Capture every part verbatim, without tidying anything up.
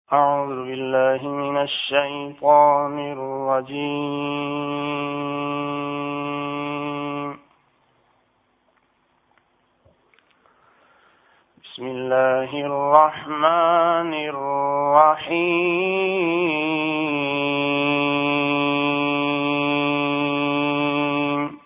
أعوذ بالله من الشيطان الرجيم. بسم الله الرحمن الرحيم.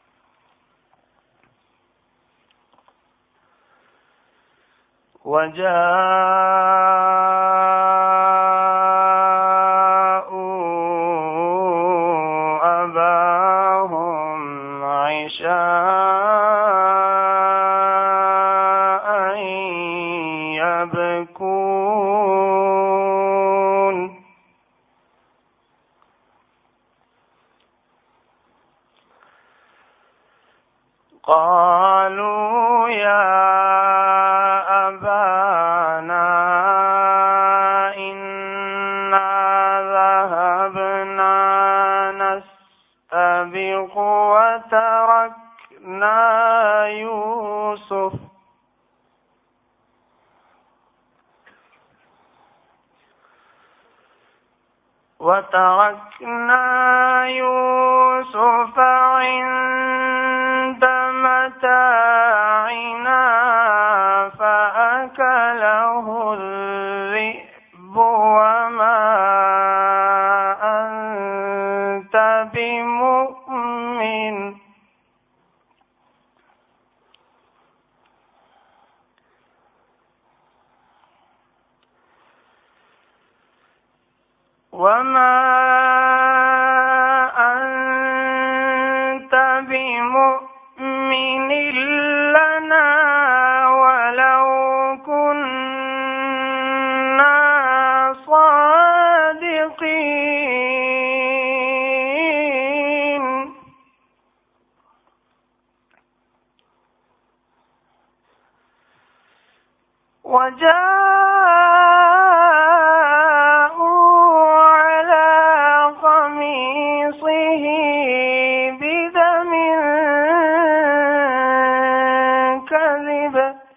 وجاءوا أباهم عشاء يبكون. قالوا يا أبانا إنا ذهبنا نستبق وتركنا يوسف وتركنا يوسف عند متاعنا فأكله الذئب وما أنت بمؤمن وما أنت بمؤمن لنا ولو كنا صادقين. وجاءوا على قميصه بدم كذب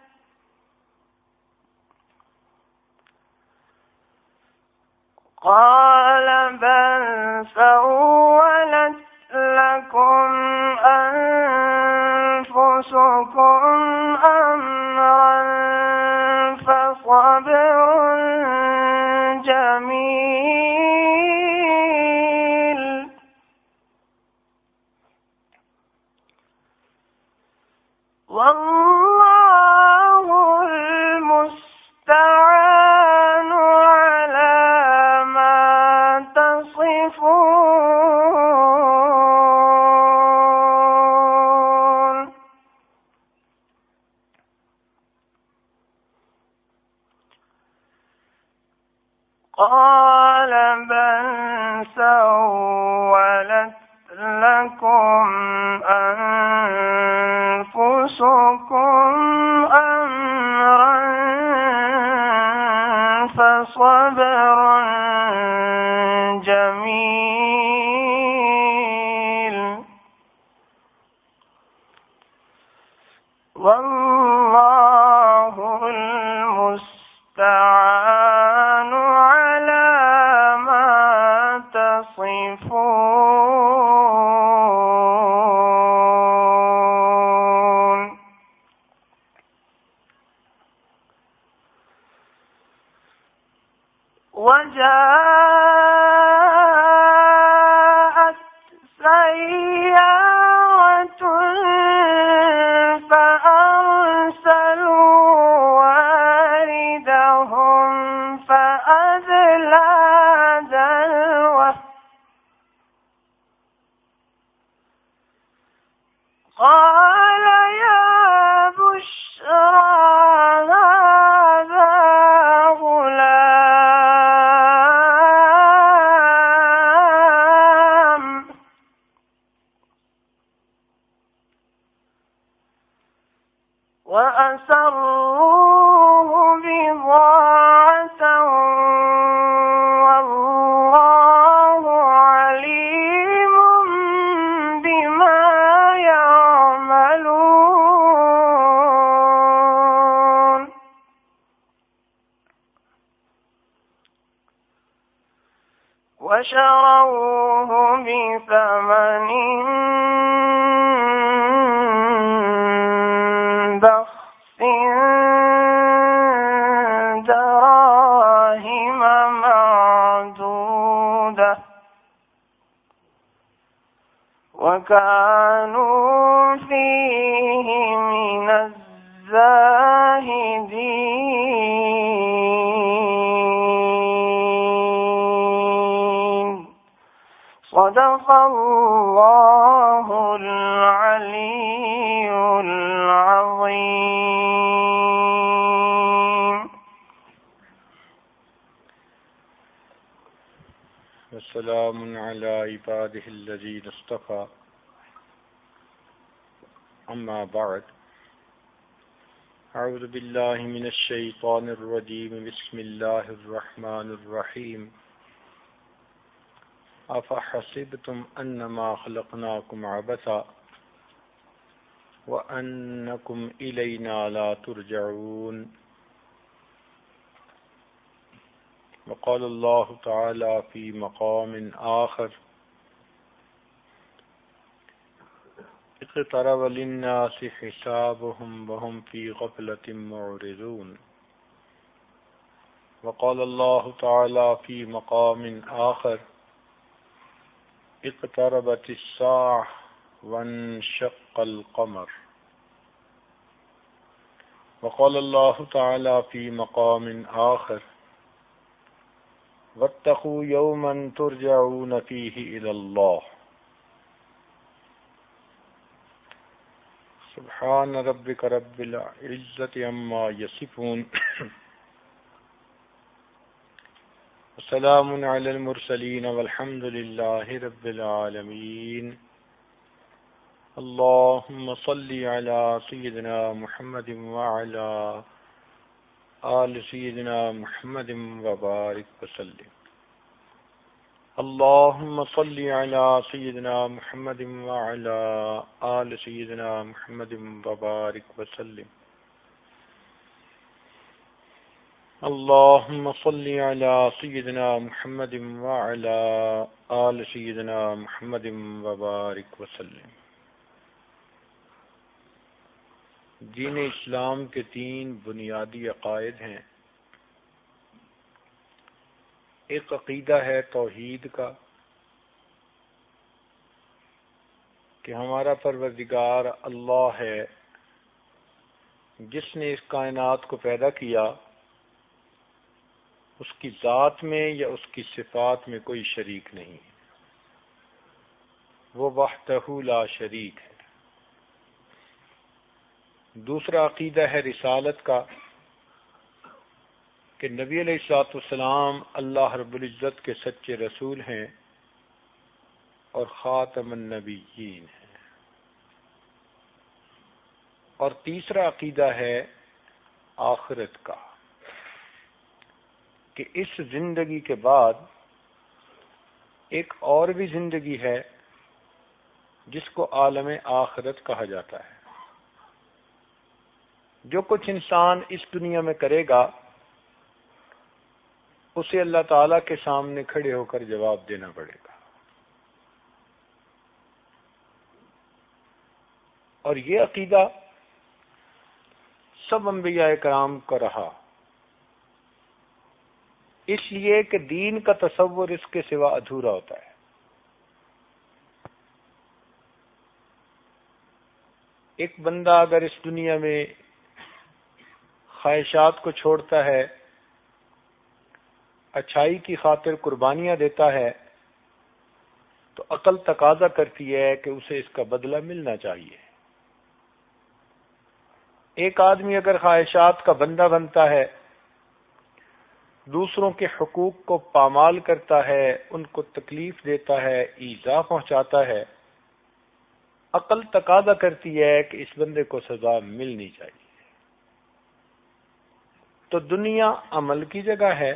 قال بل سولت لكم أنفسكم أمرا فصبر جميل والله المستعان على ما تصفون. قال بل سولت لكم أنفسكم أمرا فصبر جميل والله المستعان على ما تصفون. وجاءت سيارة فأرسلوا واردهم فأدلى دلوه قال يا بشرى هذا غلام وأسروه بضاعة والله عليم بما يعملون. وشروه بثمن بخس دراهم معدودة وكانوا فيه من الزاهدين. صدق الله العلي العظيم. وسلام على عباده الذين اصطفى. أما بعد، أعوذ بالله من الشيطان الرجيم. بسم الله الرحمن الرحيم. أفحسبتم أنما خلقناكم عبثا وأنكم إلينا لا ترجعون. وقال الله تعالى في مقام آخر: اقترب للناس حسابهم وهم في غفلة معرضون. وقال الله تعالى في مقام آخر: اقتربت الساعة وانشق القمر. وقال الله تعالى في مقام آخر: واتقوا يوما ترجعون فيه إلى الله. سبحان ربك رب العزة عما يصفون وسلام على المرسلين والحمد لله رب العالمين. اللهم صل على سيدنا محمد وعلى آل سيدنا محمد وبارك وسلم. اللهم صل على سيدنا محمد وعلى آل سيدنا محمد وبارك وسلم. اللهم صل على سيدنا محمد وعلى آل سيدنا محمد وبارك وسلم. دین اسلام کے تین بنیادی عقائد ہیں. ایک عقیدہ ہے توحید کا کہ ہمارا پروردگار اللہ ہے جس نے اس کائنات کو پیدا کیا. اس کی ذات میں یا اس کی صفات میں کوئی شریک نہیں. وہ وحدہ لا شریک ہے. دوسرا عقیدہ ہے رسالت کا کہ نبی علیہ الصلوۃ والسلام اللہ رب العزت کے سچے رسول ہیں اور خاتم النبیین ہیں. اور تیسرا عقیدہ ہے آخرت کا کہ اس زندگی کے بعد ایک اور بھی زندگی ہے جس کو عالم آخرت کہا جاتا ہے. جو کچھ انسان اس دنیا میں کرے گا اسے اللہ تعالیٰ کے سامنے کھڑے ہو کر جواب دینا پڑے گا. اور یہ عقیدہ سب انبیاء کرام کا رہا، اس لیے کہ دین کا تصور اس کے سوا ادھورا ہوتا ہے. ایک بندہ اگر اس دنیا میں خواہشات کو چھوڑتا ہے، اچھائی کی خاطر قربانیاں دیتا ہے، تو عقل تقاضا کرتی ہے کہ اسے اس کا بدلہ ملنا چاہیے. ایک آدمی اگر خواہشات کا بندہ بنتا ہے، دوسروں کے حقوق کو پامال کرتا ہے، ان کو تکلیف دیتا ہے، ایذا پہنچاتا ہے، عقل تقاضا کرتی ہے کہ اس بندے کو سزا ملنی چاہیے. تو دنیا عمل کی جگہ ہے،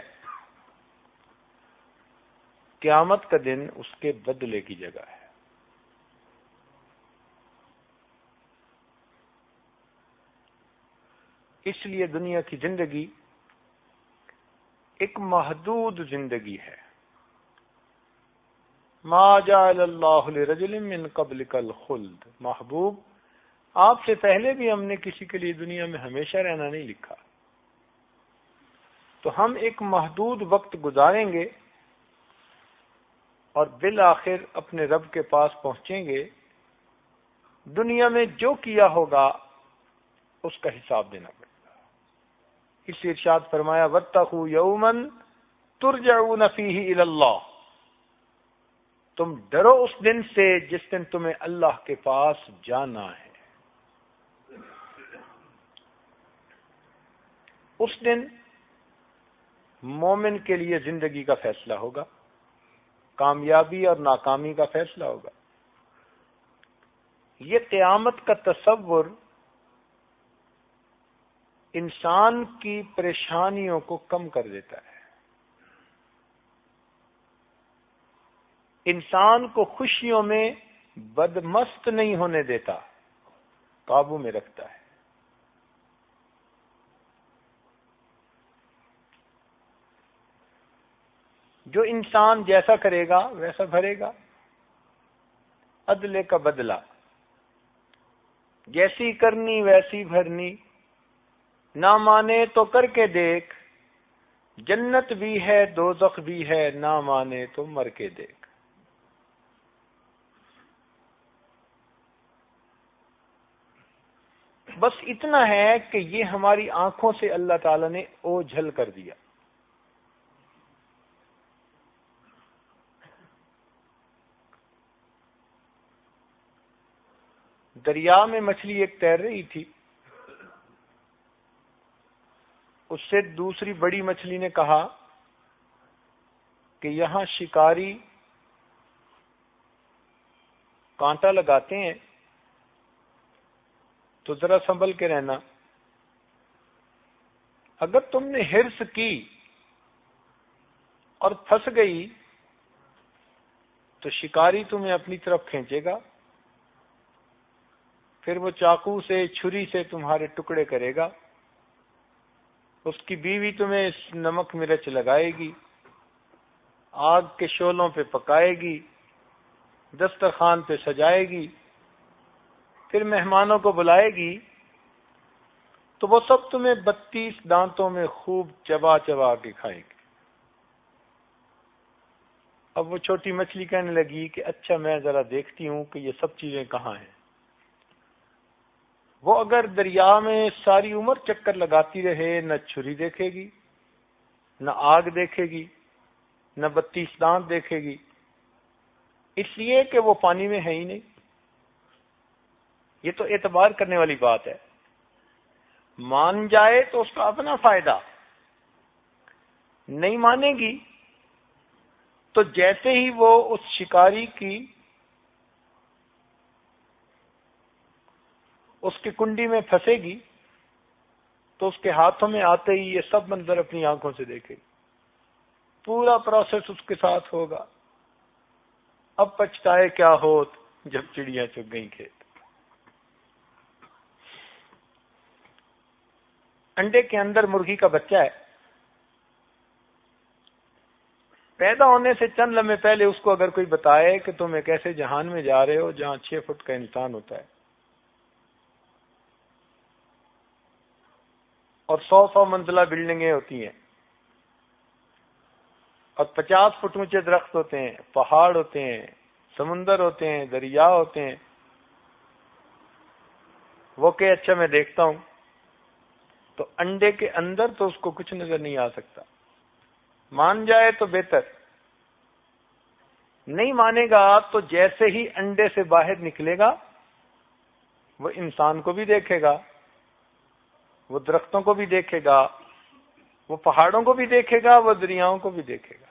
قیامت کا دن اس کے بدلے کی جگہ ہے. اس لیے دنیا کی زندگی ایک محدود زندگی ہے. ما جعل اللہ لرجل من قبلک الخلد، محبوب آپ سے پہلے بھی ہم نے کسی کے لیے دنیا میں ہمیشہ رہنا نہیں لکھا، تو ہم ایک محدود وقت گزاریں گے اور بالآخر اپنے رب کے پاس پہنچیں گے. دنیا میں جو کیا ہوگا اس کا حساب دینا پڑے گا. اس لیے ارشاد فرمایا واتقوا یوما ترجعون فیہ الی اللہ، تم ڈرو اس دن سے جس دن تمہیں اللہ کے پاس جانا ہے. اس دن مومن کے لیے زندگی کا فیصلہ ہوگا، کامیابی اور ناکامی کا فیصلہ ہوگا. یہ قیامت کا تصور انسان کی پریشانیوں کو کم کر دیتا ہے، انسان کو خوشیوں میں بدمست نہیں ہونے دیتا، قابو میں رکھتا ہے. جو انسان جیسا کرے گا ویسا بھرے گا، عدل کا بدلہ، جیسی کرنی ویسی بھرنی. نہ مانے تو کر کے دیکھ، جنت بھی ہے دوزخ بھی ہے، نہ مانے تو مر کے دیکھ. بس اتنا ہے کہ یہ ہماری آنکھوں سے اللہ تعالی نے اوجھل کر دیا. دریا میں مچھلی ایک تیر رہی تھی، اس سے دوسری بڑی مچھلی نے کہا کہ یہاں شکاری کانٹا لگاتے ہیں تو ذرا سنبھل کے رہنا، اگر تم نے حرص کی اور پھنس گئی تو شکاری تمہیں اپنی طرف کھینچے گا، پھر وہ چاقو سے چھری سے تمہارے ٹکڑے کرے گا، اس کی بیوی تمہیں نمک مرچ لگائے گی، آگ کے شعلوں پہ پکائے گی، دسترخوان پہ سجائے گی، پھر مہمانوں کو بلائے گی تو وہ سب تمہیں بتیس دانتوں میں خوب چبا چبا کے کھائے گی. اب وہ چھوٹی مچھلی کہنے لگی کہ اچھا میں ذرا دیکھتی ہوں کہ یہ سب چیزیں کہاں ہیں. وہ اگر دریا میں ساری عمر چکر لگاتی رہے، نہ چھری دیکھے گی، نہ آگ دیکھے گی، نہ بتیس دانت دیکھے گی، اس لیے کہ وہ پانی میں ہے ہی نہیں. یہ تو اعتبار کرنے والی بات ہے. مان جائے تو اس کا اپنا فائدہ، نہیں مانے گی تو جیسے ہی وہ اس شکاری کی اس کی کنڈی میں پھنسے گی تو اس کے ہاتھوں میں آتے ہی یہ سب منظر اپنی آنکھوں سے دیکھے گی. پورا پروسیس اس کے ساتھ ہوگا. اب پچھتائے کیا ہوت جب چڑیاں چگ گئیں کھیت. انڈے کے اندر مرغی کا بچہ ہے، پیدا ہونے سے چند لمحے پہلے اس کو اگر کوئی بتائے کہ تم ایک ایسے جہان میں جا رہے ہو جہاں چھ فٹ کا انسان ہوتا ہے اور سو سو منزلہ بلڈنگیں ہوتی ہیں اور پچاس فٹ اونچے درخت ہوتے ہیں، پہاڑ ہوتے ہیں، سمندر ہوتے ہیں، دریا ہوتے ہیں، وہ کہ اچھا میں دیکھتا ہوں، تو انڈے کے اندر تو اس کو کچھ نظر نہیں آ سکتا. مان جائے تو بہتر، نہیں مانے گا تو جیسے ہی انڈے سے باہر نکلے گا وہ انسان کو بھی دیکھے گا، وہ درختوں کو بھی دیکھے گا، وہ پہاڑوں کو بھی دیکھے گا، وہ دریاؤں کو بھی دیکھے گا.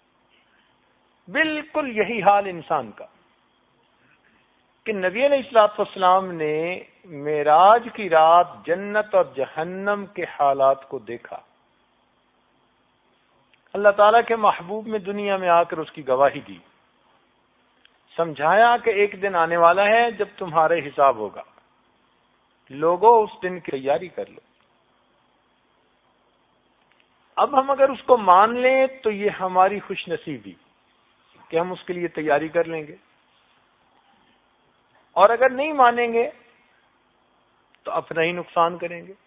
بالکل یہی حال انسان کا کہ نبی علیہ الصلوۃ والسلام نے معراج کی رات جنت اور جہنم کے حالات کو دیکھا. اللہ تعالیٰ کے محبوب میں دنیا میں آ کر اس کی گواہی دی، سمجھایا کہ ایک دن آنے والا ہے جب تمہارے حساب ہوگا، لوگوں اس دن کی تیاری کر لو. اب ہم اگر اس کو مان لیں تو یہ ہماری خوش نصیبی، کہ ہم اس کے لیے تیاری کر لیں گے، اور اگر نہیں مانیں گے تو اپنا ہی نقصان کریں گے۔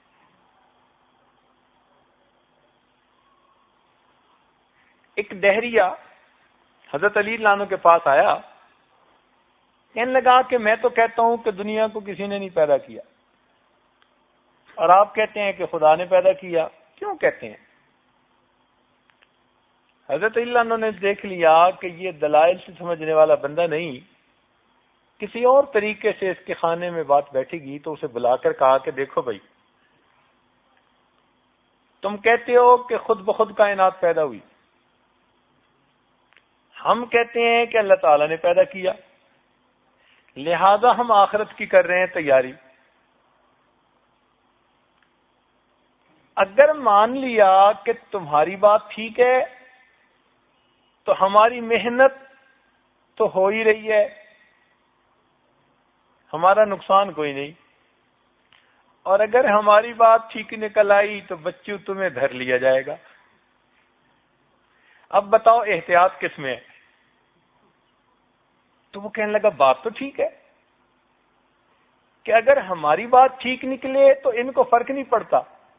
ایک دہریہ حضرت علی رضی اللہ عنہ کے پاس آیا، کہنے لگا کہ میں تو کہتا ہوں کہ دنیا کو کسی نے نہیں پیدا کیا، اور آپ کہتے ہیں کہ خدا نے پیدا کیا، کیوں کہتے ہیں؟ حضرت علی رضی اللہ عنہ نے دیکھ لیا کہ یہ دلائل سے سمجھنے والا بندہ نہیں، کسی اور طریقے سے اس کے خانے میں بات بیٹھے گی، تو اسے بلا کر کہا کہ دیکھو بھائی، تم کہتے ہو کہ خود بخود کائنات پیدا ہوئی، ہم کہتے ہیں کہ اللہ تعالیٰ نے پیدا کیا، لہذا ہم آخرت کی کر رہے ہیں تیاری۔ اگر مان لیا کہ تمہاری بات ٹھیک ہے تو ہماری محنت تو ہو ہی رہی ہے، ہمارا نقصان کوئی نہیں، اور اگر ہماری بات ٹھیک نکل آئی تو بچوں تمہیں دھر لیا جائے گا۔ اب بتاؤ احتیاط کس میں ہے؟ تو وہ کہنے لگا بات تو ٹھیک ہے کہ اگر ہماری بات ٹھیک نکلے تو ان کو فرق نہیں پڑتا،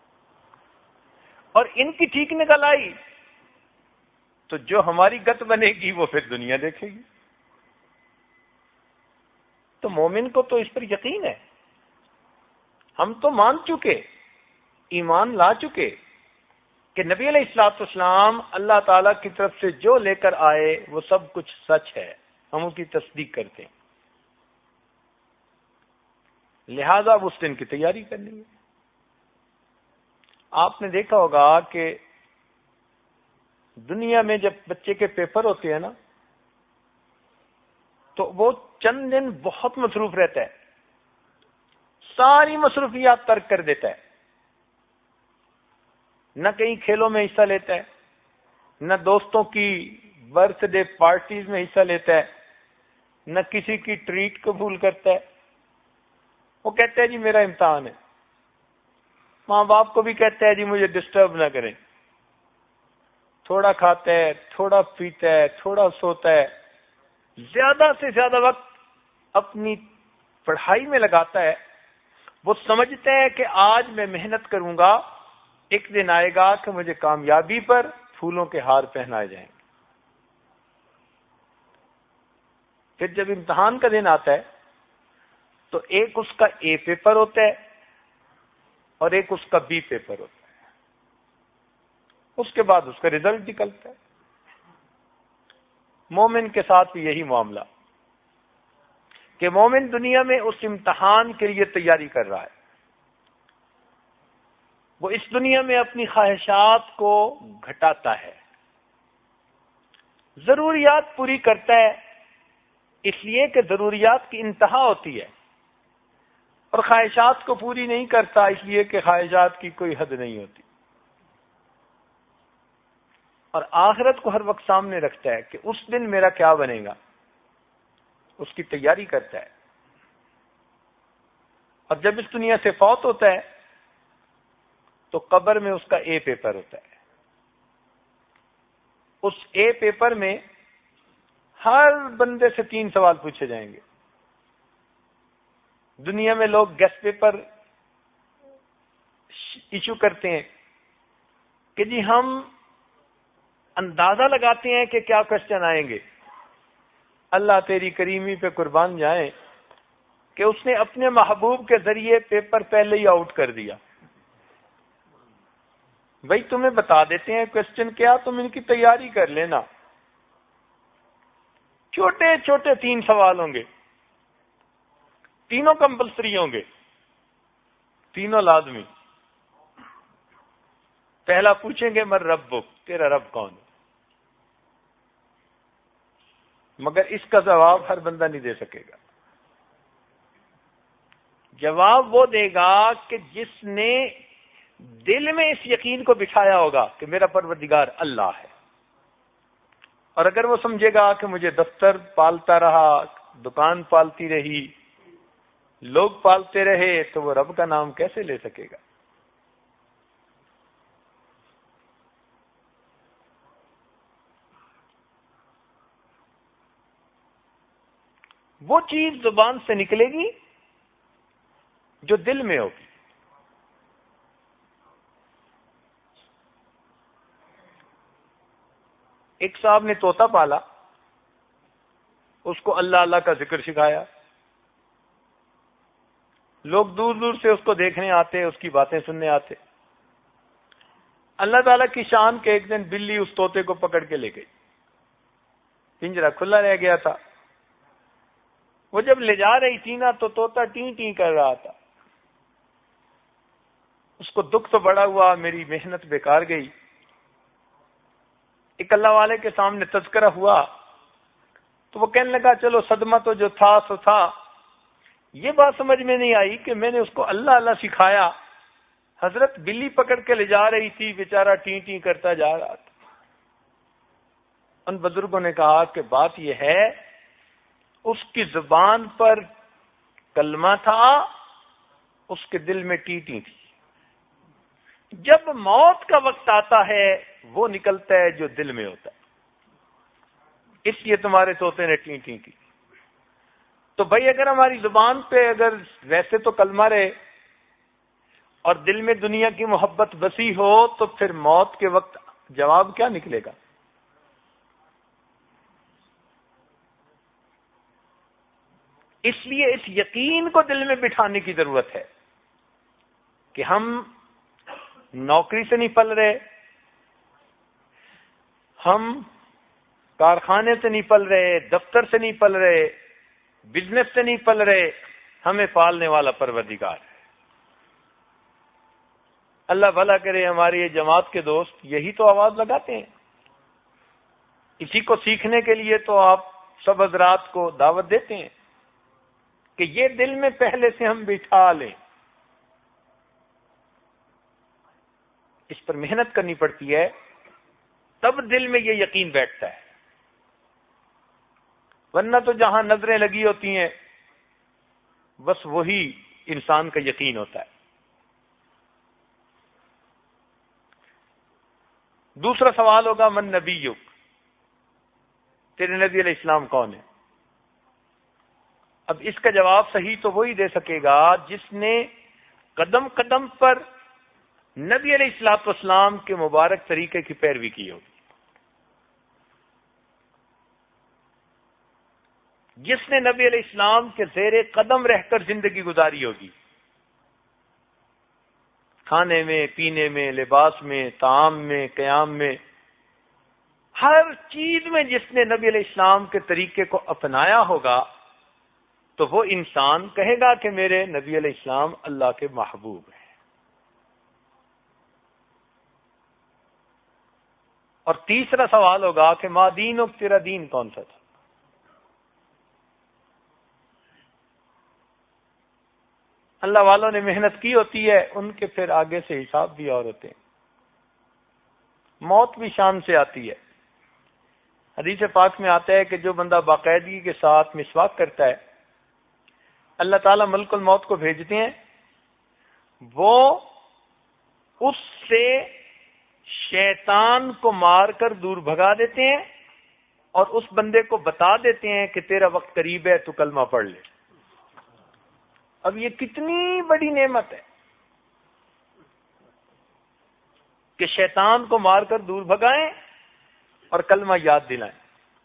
اور ان کی ٹھیک نکل آئی تو جو ہماری گت بنے گی وہ پھر دنیا دیکھے گی۔ تو مومن کو تو اس پر یقین ہے، ہم تو مان چکے، ایمان لا چکے کہ نبی علیہ الصلوۃ والسلام اللہ تعالی کی طرف سے جو لے کر آئے وہ سب کچھ سچ ہے، ہم اس کی تصدیق کرتے ہیں، لہذا اس دن کی تیاری کرنی ہے۔ آپ نے دیکھا ہوگا کہ دنیا میں جب بچے کے پیپر ہوتے ہیں نا تو وہ چند دن بہت مصروف رہتا ہے، ساری مصروفیات ترک کر دیتا ہے، نہ کہیں کھیلوں میں حصہ لیتا ہے، نہ دوستوں کی برتھ ڈے پارٹیز میں حصہ لیتا ہے، نہ کسی کی ٹریٹ قبول کرتا ہے۔ وہ کہتا ہے جی میرا امتحان ہے، ماں باپ کو بھی کہتا ہے جی مجھے ڈسٹرب نہ کریں، تھوڑا کھاتا ہے، تھوڑا پیتا ہے، تھوڑا سوتا ہے، زیادہ سے زیادہ وقت اپنی پڑھائی میں لگاتا ہے۔ وہ سمجھتا ہے کہ آج میں محنت کروں گا، ایک دن آئے گا کہ مجھے کامیابی پر پھولوں کے ہار پہنائے جائیں گے۔ پھر جب امتحان کا دن آتا ہے تو ایک اس کا اے پیپر ہوتا ہے اور ایک اس کا بی پیپر ہوتا ہے، اس کے بعد اس کا رزلٹ نکلتا ہے۔ مومن کے ساتھ بھی یہی معاملہ کہ مومن دنیا میں اس امتحان کے لیے تیاری کر رہا ہے، وہ اس دنیا میں اپنی خواہشات کو گھٹاتا ہے، ضروریات پوری کرتا ہے، اس لیے کہ ضروریات کی انتہا ہوتی ہے، اور خواہشات کو پوری نہیں کرتا اس لیے کہ خواہشات کی کوئی حد نہیں ہوتی، اور آخرت کو ہر وقت سامنے رکھتا ہے کہ اس دن میرا کیا بنے گا، اس کی تیاری کرتا ہے۔ اور جب اس دنیا سے فوت ہوتا ہے تو قبر میں اس کا اے پیپر ہوتا ہے، اس اے پیپر میں ہر بندے سے تین سوال پوچھے جائیں گے۔ دنیا میں لوگ گیسٹ پیپر ایشو کرتے ہیں کہ جی ہم اندازہ لگاتے ہیں کہ کیا کوشچن آئیں گے، اللہ تیری کریمی پہ قربان جائیں کہ اس نے اپنے محبوب کے ذریعے پیپر پہلے ہی آؤٹ کر دیا۔ بھائی تمہیں بتا دیتے ہیں کوشچن کیا، تم ان کی تیاری کر لینا، چھوٹے چھوٹے تین سوال ہوں گے، تینوں کمپلسری ہوں گے، تینوں لازمی۔ پہلا پوچھیں گے من ربک، تیرا رب کون ہے، مگر اس کا جواب ہر بندہ نہیں دے سکے گا۔ جواب وہ دے گا کہ جس نے دل میں اس یقین کو بٹھایا ہوگا کہ میرا پروردگار اللہ ہے، اور اگر وہ سمجھے گا کہ مجھے دفتر پالتا رہا، دکان پالتی رہی، لوگ پالتے رہے، تو وہ رب کا نام کیسے لے سکے گا؟ وہ چیز زبان سے نکلے گی جو دل میں ہوگی. ایک صاحب نے طوطا پالا، اس کو اللہ اللہ کا ذکر سکھایا، لوگ دور دور سے اس کو دیکھنے آتے، اس کی باتیں سننے آتے. اللہ تعالیٰ کی شان کے ایک دن بلی اس طوطے کو پکڑ کے لے گئی. پنجرا کھلا رہ گیا تھا. وہ جب لے جا رہی تھی نا تو طوطا ٹیں ٹیں کر رہا تھا. اس کو دکھ تو بڑا ہوا، میری محنت بیکار گئی. ایک اللہ والے کے سامنے تذکرہ ہوا تو وہ کہنے لگا چلو صدمہ تو جو تھا سو تھا. یہ بات سمجھ میں نہیں آئی کہ میں نے اس کو اللہ اللہ سکھایا، حضرت بلی پکڑ کے لے جا رہی تھی، بیچارہ ٹیں ٹیں کرتا جا رہا تھا. ان بزرگوں نے کہا کہ بات یہ ہے اس کی زبان پر کلمہ تھا، اس کے دل میں ٹیں ٹیں تھی. جب موت کا وقت آتا ہے وہ نکلتا ہے جو دل میں ہوتا ہے. اس لیے تمہارے طوطے نے ٹیں ٹیں کی. تو بھائی اگر ہماری زبان پہ اگر ویسے تو کلمہ رہے اور دل میں دنیا کی محبت بسی ہو تو پھر موت کے وقت جواب کیا نکلے گا؟ اس لیے اس یقین کو دل میں بٹھانے کی ضرورت ہے کہ ہم نوکری سے نہیں پل رہے، ہم کارخانے سے نہیں پل رہے، دفتر سے نہیں پل رہے، بزنس سے نہیں پل رہے، ہمیں پالنے والا پروردگار ہے. اللہ بھلا کرے ہماری یہ جماعت کے دوست یہی تو آواز لگاتے ہیں. اسی کو سیکھنے کے لیے تو آپ سب حضرات کو دعوت دیتے ہیں کہ یہ دل میں پہلے سے ہم بٹھا لیں. اس پر محنت کرنی پڑتی ہے، تب دل میں یہ یقین بیٹھتا ہے. ورنہ تو جہاں نظریں لگی ہوتی ہیں بس وہی انسان کا یقین ہوتا ہے. دوسرا سوال ہوگا من نبیک، تیرے نبی علیہ السلام کون ہے؟ اب اس کا جواب صحیح تو وہی دے سکے گا جس نے قدم قدم پر نبی علیہ الصلوۃ والسلام کے مبارک طریقے کی پیروی کی ہوگی، جس نے نبی علیہ السلام کے زیر قدم رہ کر زندگی گزاری ہوگی، کھانے میں، پینے میں، لباس میں، طعام میں، قیام میں، ہر چیز میں جس نے نبی علیہ السلام کے طریقے کو اپنایا ہوگا تو وہ انسان کہے گا کہ میرے نبی علیہ السلام اللہ کے محبوب ہیں. اور تیسرا سوال ہوگا کہ ما دینک، تیرا دین کون سا تھا؟ اللہ والوں نے محنت کی ہوتی ہے، ان کے پھر آگے سے حساب بھی اور ہوتے ہیں. موت بھی شان سے آتی ہے. حدیث پاک میں آتا ہے کہ جو بندہ باقاعدگی کے ساتھ مسواک کرتا ہے اللہ تعالیٰ ملک الموت کو بھیجتے ہیں، وہ اس سے شیطان کو مار کر دور بھگا دیتے ہیں اور اس بندے کو بتا دیتے ہیں کہ تیرا وقت قریب ہے، تو کلمہ پڑھ لے. اب یہ کتنی بڑی نعمت ہے کہ شیطان کو مار کر دور بھگائیں اور کلمہ یاد دلائیں.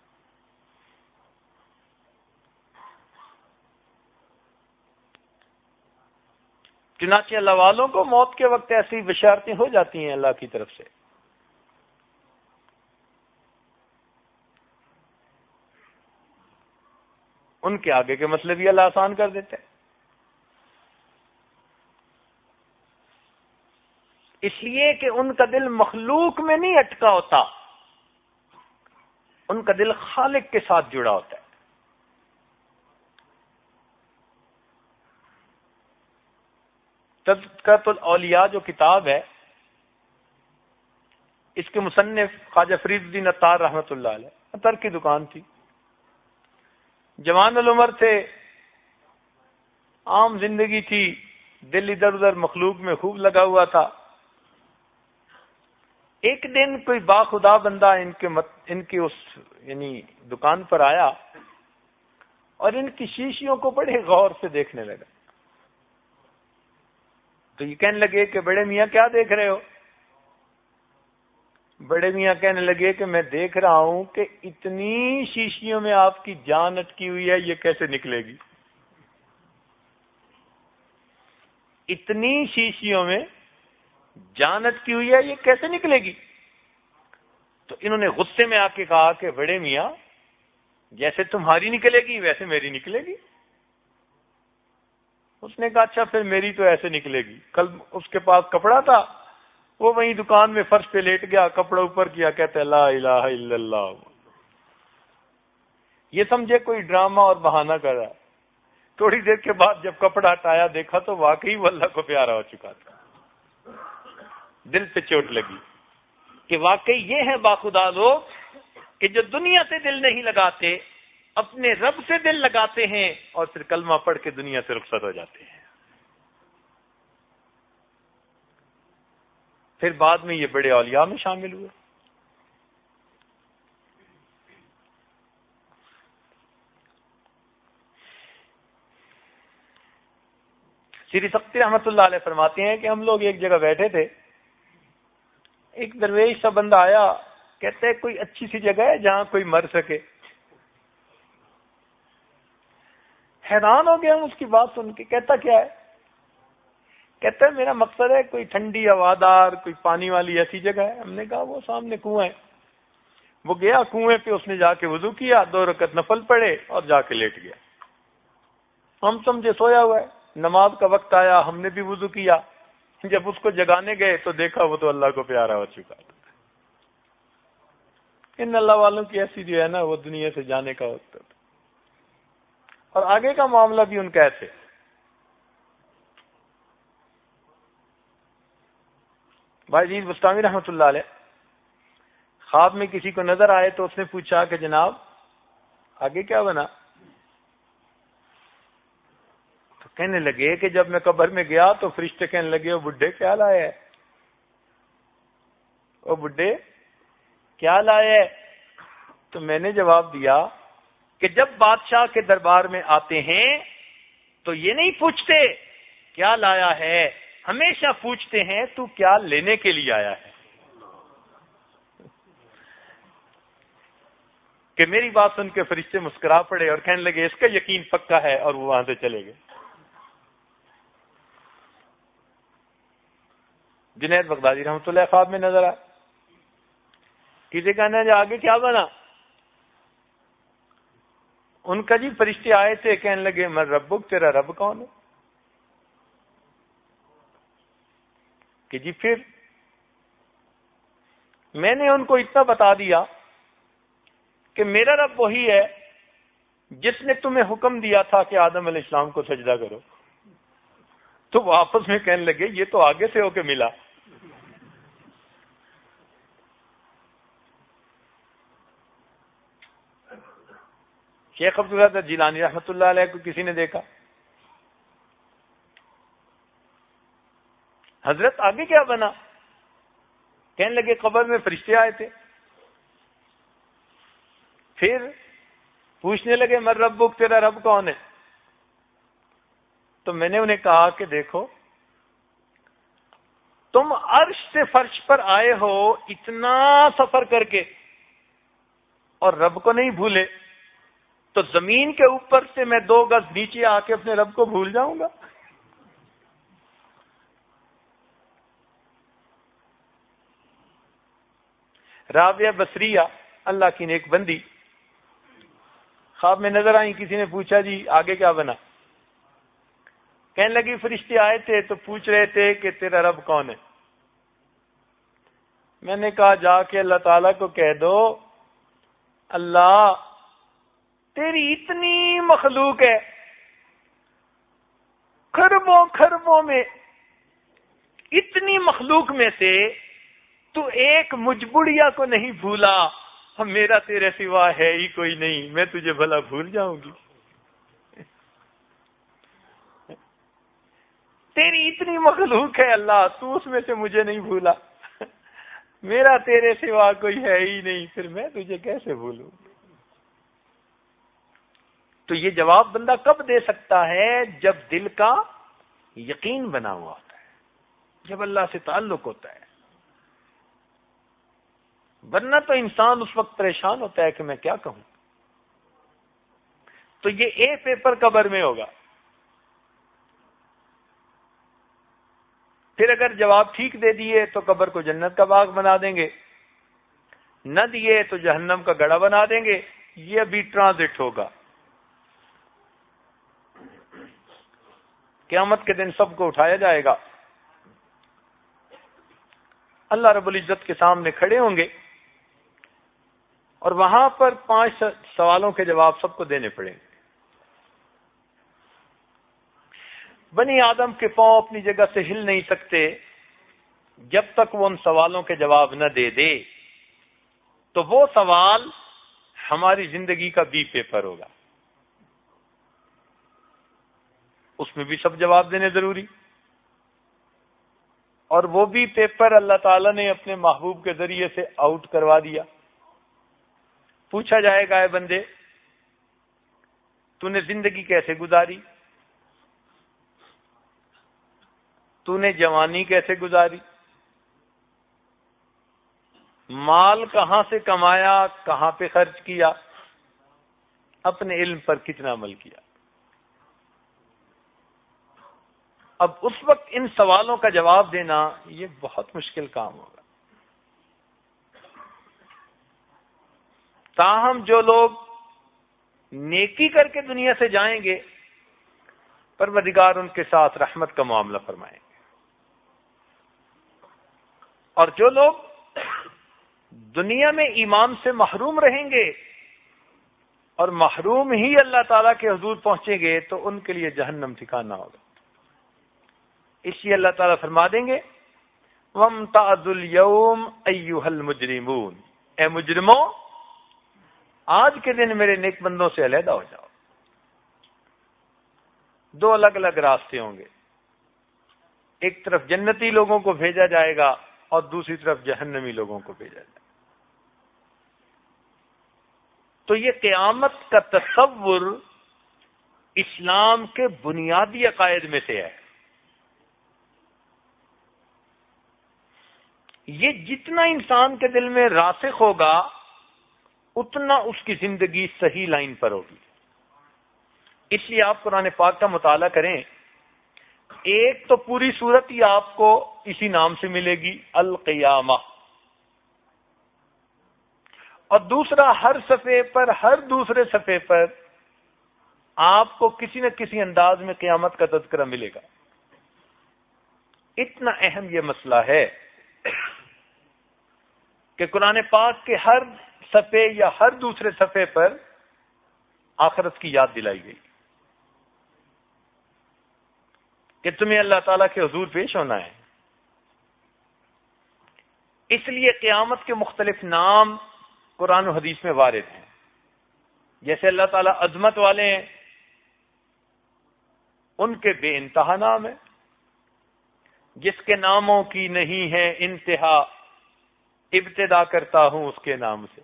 چنانچہ اللہ والوں کو موت کے وقت ایسی بشارتیں ہو جاتی ہیں اللہ کی طرف سے. ان کے آگے کے مسئلے بھی اللہ آسان کر دیتے ہیں. اس لیے کہ ان کا دل مخلوق میں نہیں اٹکا ہوتا، ان کا دل خالق کے ساتھ جڑا ہوتا ہے. تذکرۃ الاولیاء جو کتاب ہے اس کے مصنف خواجہ فرید الدین عطار رحمۃ اللہ علیہ، عطر کی دکان تھی، جوان العمر تھے، عام زندگی تھی، دل ادھر ادھر مخلوق میں خوب لگا ہوا تھا. ایک دن کوئی باخدا بندہ ان کے مت ان کی اس یعنی دکان پر آیا اور ان کی شیشیوں کو بڑے غور سے دیکھنے لگا. تو یہ کہنے لگے کہ بڑے میاں کیا دیکھ رہے ہو؟ بڑے میاں کہنے لگے کہ میں دیکھ رہا ہوں کہ اتنی شیشیوں میں آپ کی جان اٹکی ہوئی ہے، یہ کیسے نکلے گی؟ اتنی شیشیوں میں جان اٹکی ہوئی ہے، یہ کیسے نکلے گی؟ تو انہوں نے غصے میں آ کے کہا کہ بڑے میاں جیسے تمہاری نکلے گی ویسے میری نکلے گی. اس نے کہا اچھا پھر میری تو ایسے نکلے گی. کل اس کے پاس کپڑا تھا، وہ وہیں دکان میں فرش پہ لیٹ گیا، کپڑا اوپر کیا، کہتے لا الہ الا اللہ. یہ سمجھے کوئی ڈرامہ اور بہانہ کر رہا. تھوڑی دیر کے بعد جب کپڑا ہٹایا دیکھا تو واقعی وہ اللہ کو پیارا ہو چکا تھا. دل پہ چوٹ لگی کہ واقعی یہ ہے باخدا لوگ کہ جو دنیا سے دل نہیں لگاتے، اپنے رب سے دل لگاتے ہیں اور پھر کلمہ پڑھ کے دنیا سے رخصت ہو جاتے ہیں. پھر بعد میں یہ بڑے اولیاء میں شامل ہوئے. سری سختی رحمت اللہ علیہ فرماتے ہیں کہ ہم لوگ ایک جگہ بیٹھے تھے، ایک درویش سا بندہ آیا، کہتے ہیں کوئی اچھی سی جگہ ہے جہاں کوئی مر سکے. حیران ہو گیا ہم اس کی بات سن کے. کہتا کیا ہے؟ کہتا ہے میرا مقصد ہے کوئی ٹھنڈی ہوادار کوئی پانی والی ایسی جگہ ہے. ہم نے کہا وہ سامنے کنواں ہے. وہ گیا کنویں پہ، اس نے جا کے وضو کیا، دو رکعت نفل پڑھے اور جا کے لیٹ گیا. ہم سمجھے سویا ہوا ہے. نماز کا وقت آیا، ہم نے بھی وضو کیا. جب اس کو جگانے گئے تو دیکھا وہ تو اللہ کو پیارا ہو چکا تھا. ان اللہ والوں کی ایسی جو ہے نا وہ دنیا سے جانے کا وقت تھا. اور آگے کا معاملہ بھی ان کا ایسے. بھائی جی بستامی رحمت اللہ علیہ خواب میں کسی کو نظر آئے تو اس نے پوچھا کہ جناب آگے کیا بنا؟ تو کہنے لگے کہ جب میں قبر میں گیا تو فرشتے کہنے لگے وہ بڈھے کیا لائے ہے، وہ بڈھے کیا لائے ہے؟ تو میں نے جواب دیا کہ جب بادشاہ کے دربار میں آتے ہیں تو یہ نہیں پوچھتے کیا لایا ہے، ہمیشہ پوچھتے ہیں تو کیا لینے کے لیے آیا ہے. کہ میری بات سن کے فرشتے مسکرا پڑے اور کہنے لگے اس کا یقین پکا ہے، اور وہ وہاں سے چلے گئے. جنید بغدادی رحمۃ اللہ خواب میں نظر آئے. کسی کہنا ہے آگے کیا بنا؟ ان کا جی فرشتے آئے تھے، کہنے لگے میں ربک، تیرا رب کون ہے؟ کہ جی پھر میں نے ان کو اتنا بتا دیا کہ میرا رب وہی ہے جس نے تمہیں حکم دیا تھا کہ آدم علیہ السلام کو سجدہ کرو. تو وہ آپس میں کہنے لگے یہ تو آگے سے ہو کے ملا. شیخ عبدالقادر جیلانی رحمۃ اللہ علیہ کو کسی نے دیکھا. حضرت آگے کیا بنا؟ کہنے لگے قبر میں فرشتے آئے تھے، پھر پوچھنے لگے من ربک، تیرا رب کون ہے؟ تو میں نے انہیں کہا کہ دیکھو تم عرش سے فرش پر آئے ہو اتنا سفر کر کے اور رب کو نہیں بھولے، تو زمین کے اوپر سے میں دو گز نیچے آ کے اپنے رب کو بھول جاؤں گا؟ رابعہ بصریہ اللہ کی نیک بندی خواب میں نظر آئی. کسی نے پوچھا جی آگے کیا بنا؟ کہنے لگی فرشتے آئے تھے تو پوچھ رہے تھے کہ تیرا رب کون ہے. میں نے کہا جا کے اللہ تعالیٰ کو کہہ دو اللہ تیری اتنی مخلوق ہے، خربوں خربوں میں، اتنی مخلوق میں سے تو ایک مجبوڑیا کو نہیں بھولا، میرا تیرے سوا ہے ہی کوئی نہیں، میں تجھے بھلا بھول جاؤں گی؟ تیری اتنی مخلوق ہے اللہ، تو اس میں سے مجھے نہیں بھولا، میرا تیرے سوا کوئی ہے ہی نہیں، پھر میں تجھے کیسے بھولوں؟ تو یہ جواب بندہ کب دے سکتا ہے؟ جب دل کا یقین بنا ہوا ہوتا ہے، جب اللہ سے تعلق ہوتا ہے، ورنہ تو انسان اس وقت پریشان ہوتا ہے کہ میں کیا کہوں۔ تو یہ اے پیپر قبر میں ہوگا، پھر اگر جواب ٹھیک دے دیے تو قبر کو جنت کا باغ بنا دیں گے، نہ دیے تو جہنم کا گڑھا بنا دیں گے۔ یہ ابھی ٹرانزٹ ہوگا، قیامت کے دن سب کو اٹھایا جائے گا، اللہ رب العزت کے سامنے کھڑے ہوں گے، اور وہاں پر پانچ سوالوں کے جواب سب کو دینے پڑیں گے۔ بنی آدم کے پاؤں اپنی جگہ سے ہل نہیں سکتے جب تک وہ ان سوالوں کے جواب نہ دے دے، تو وہ سوال ہماری زندگی کا بی پیپر ہوگا، اس میں بھی سب جواب دینے ضروری، اور وہ بھی پیپر اللہ تعالیٰ نے اپنے محبوب کے ذریعے سے آؤٹ کروا دیا۔ پوچھا جائے گا، اے بندے تو نے زندگی کیسے گزاری، تو نے جوانی کیسے گزاری، مال کہاں سے کمایا، کہاں پہ خرچ کیا، اپنے علم پر کتنا عمل کیا۔ اب اس وقت ان سوالوں کا جواب دینا یہ بہت مشکل کام ہوگا۔ تاہم جو لوگ نیکی کر کے دنیا سے جائیں گے، پروردگار ان کے ساتھ رحمت کا معاملہ فرمائیں گے، اور جو لوگ دنیا میں ایمان سے محروم رہیں گے اور محروم ہی اللہ تعالیٰ کے حضور پہنچیں گے، تو ان کے لیے جہنم ٹھکانہ ہوگا۔ اس لیے اللہ تعالیٰ فرما دیں گے، وَامْتَعْضُوا الْيَوْمَ أَيُّهَا الْمُجْرِمُونَ، اے مجرموں آج کے دن میرے نیک بندوں سے علیحدہ ہو جاؤ۔ دو الگ الگ راستے ہوں گے، ایک طرف جنتی لوگوں کو بھیجا جائے گا اور دوسری طرف جہنمی لوگوں کو بھیجا جائے گا۔ تو یہ قیامت کا تصور اسلام کے بنیادی عقائد میں سے ہے۔ یہ جتنا انسان کے دل میں راسخ ہوگا اتنا اس کی زندگی صحیح لائن پر ہوگی۔ اس لیے آپ قرآن پاک کا مطالعہ کریں، ایک تو پوری صورت ہی آپ کو اسی نام سے ملے گی، القیامہ، اور دوسرا ہر صفحے پر، ہر دوسرے صفحے پر آپ کو کسی نہ کسی انداز میں قیامت کا تذکرہ ملے گا۔ اتنا اہم یہ مسئلہ ہے کہ قرآن پاک کے ہر صفحے یا ہر دوسرے صفحے پر آخرت کی یاد دلائی گئی کہ تمہیں اللہ تعالیٰ کے حضور پیش ہونا ہے۔ اس لیے قیامت کے مختلف نام قرآن و حدیث میں وارد ہیں، جیسے اللہ تعالیٰ عظمت والے ہیں، ان کے بے انتہا نام ہیں، جس کے ناموں کی نہیں ہے انتہا، ابتدا کرتا ہوں اس کے نام سے۔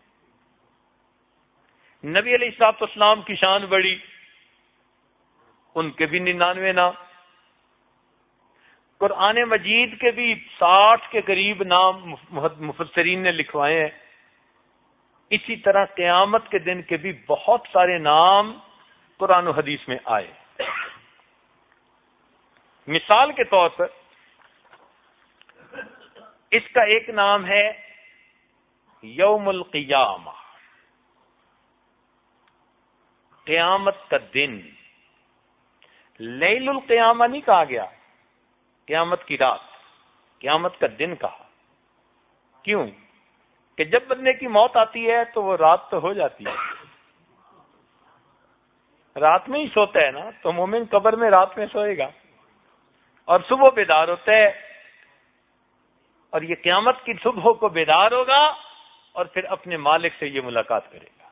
نبی علیہ الصلوۃ والسلام کی شان بڑی، ان کے بھی ننانوے نام، قرآن مجید کے بھی ساٹھ کے قریب نام مفسرین نے لکھوائے ہیں۔ اسی طرح قیامت کے دن کے بھی بہت سارے نام قرآن و حدیث میں آئے۔ مثال کے طور پر اس کا ایک نام ہے یوم القیامہ، قیامت کا دن۔ لیل القیامہ نہیں کہا گیا، قیامت کی رات، قیامت کا دن کہا۔ کیوں؟ کہ جب بندے کی موت آتی ہے تو وہ رات تو ہو جاتی ہے، رات میں ہی سوتا ہے نا، تو مومن قبر میں رات میں سوئے گا اور صبح بیدار ہوتا ہے، اور یہ قیامت کی صبح کو بیدار ہوگا اور پھر اپنے مالک سے یہ ملاقات کرے گا۔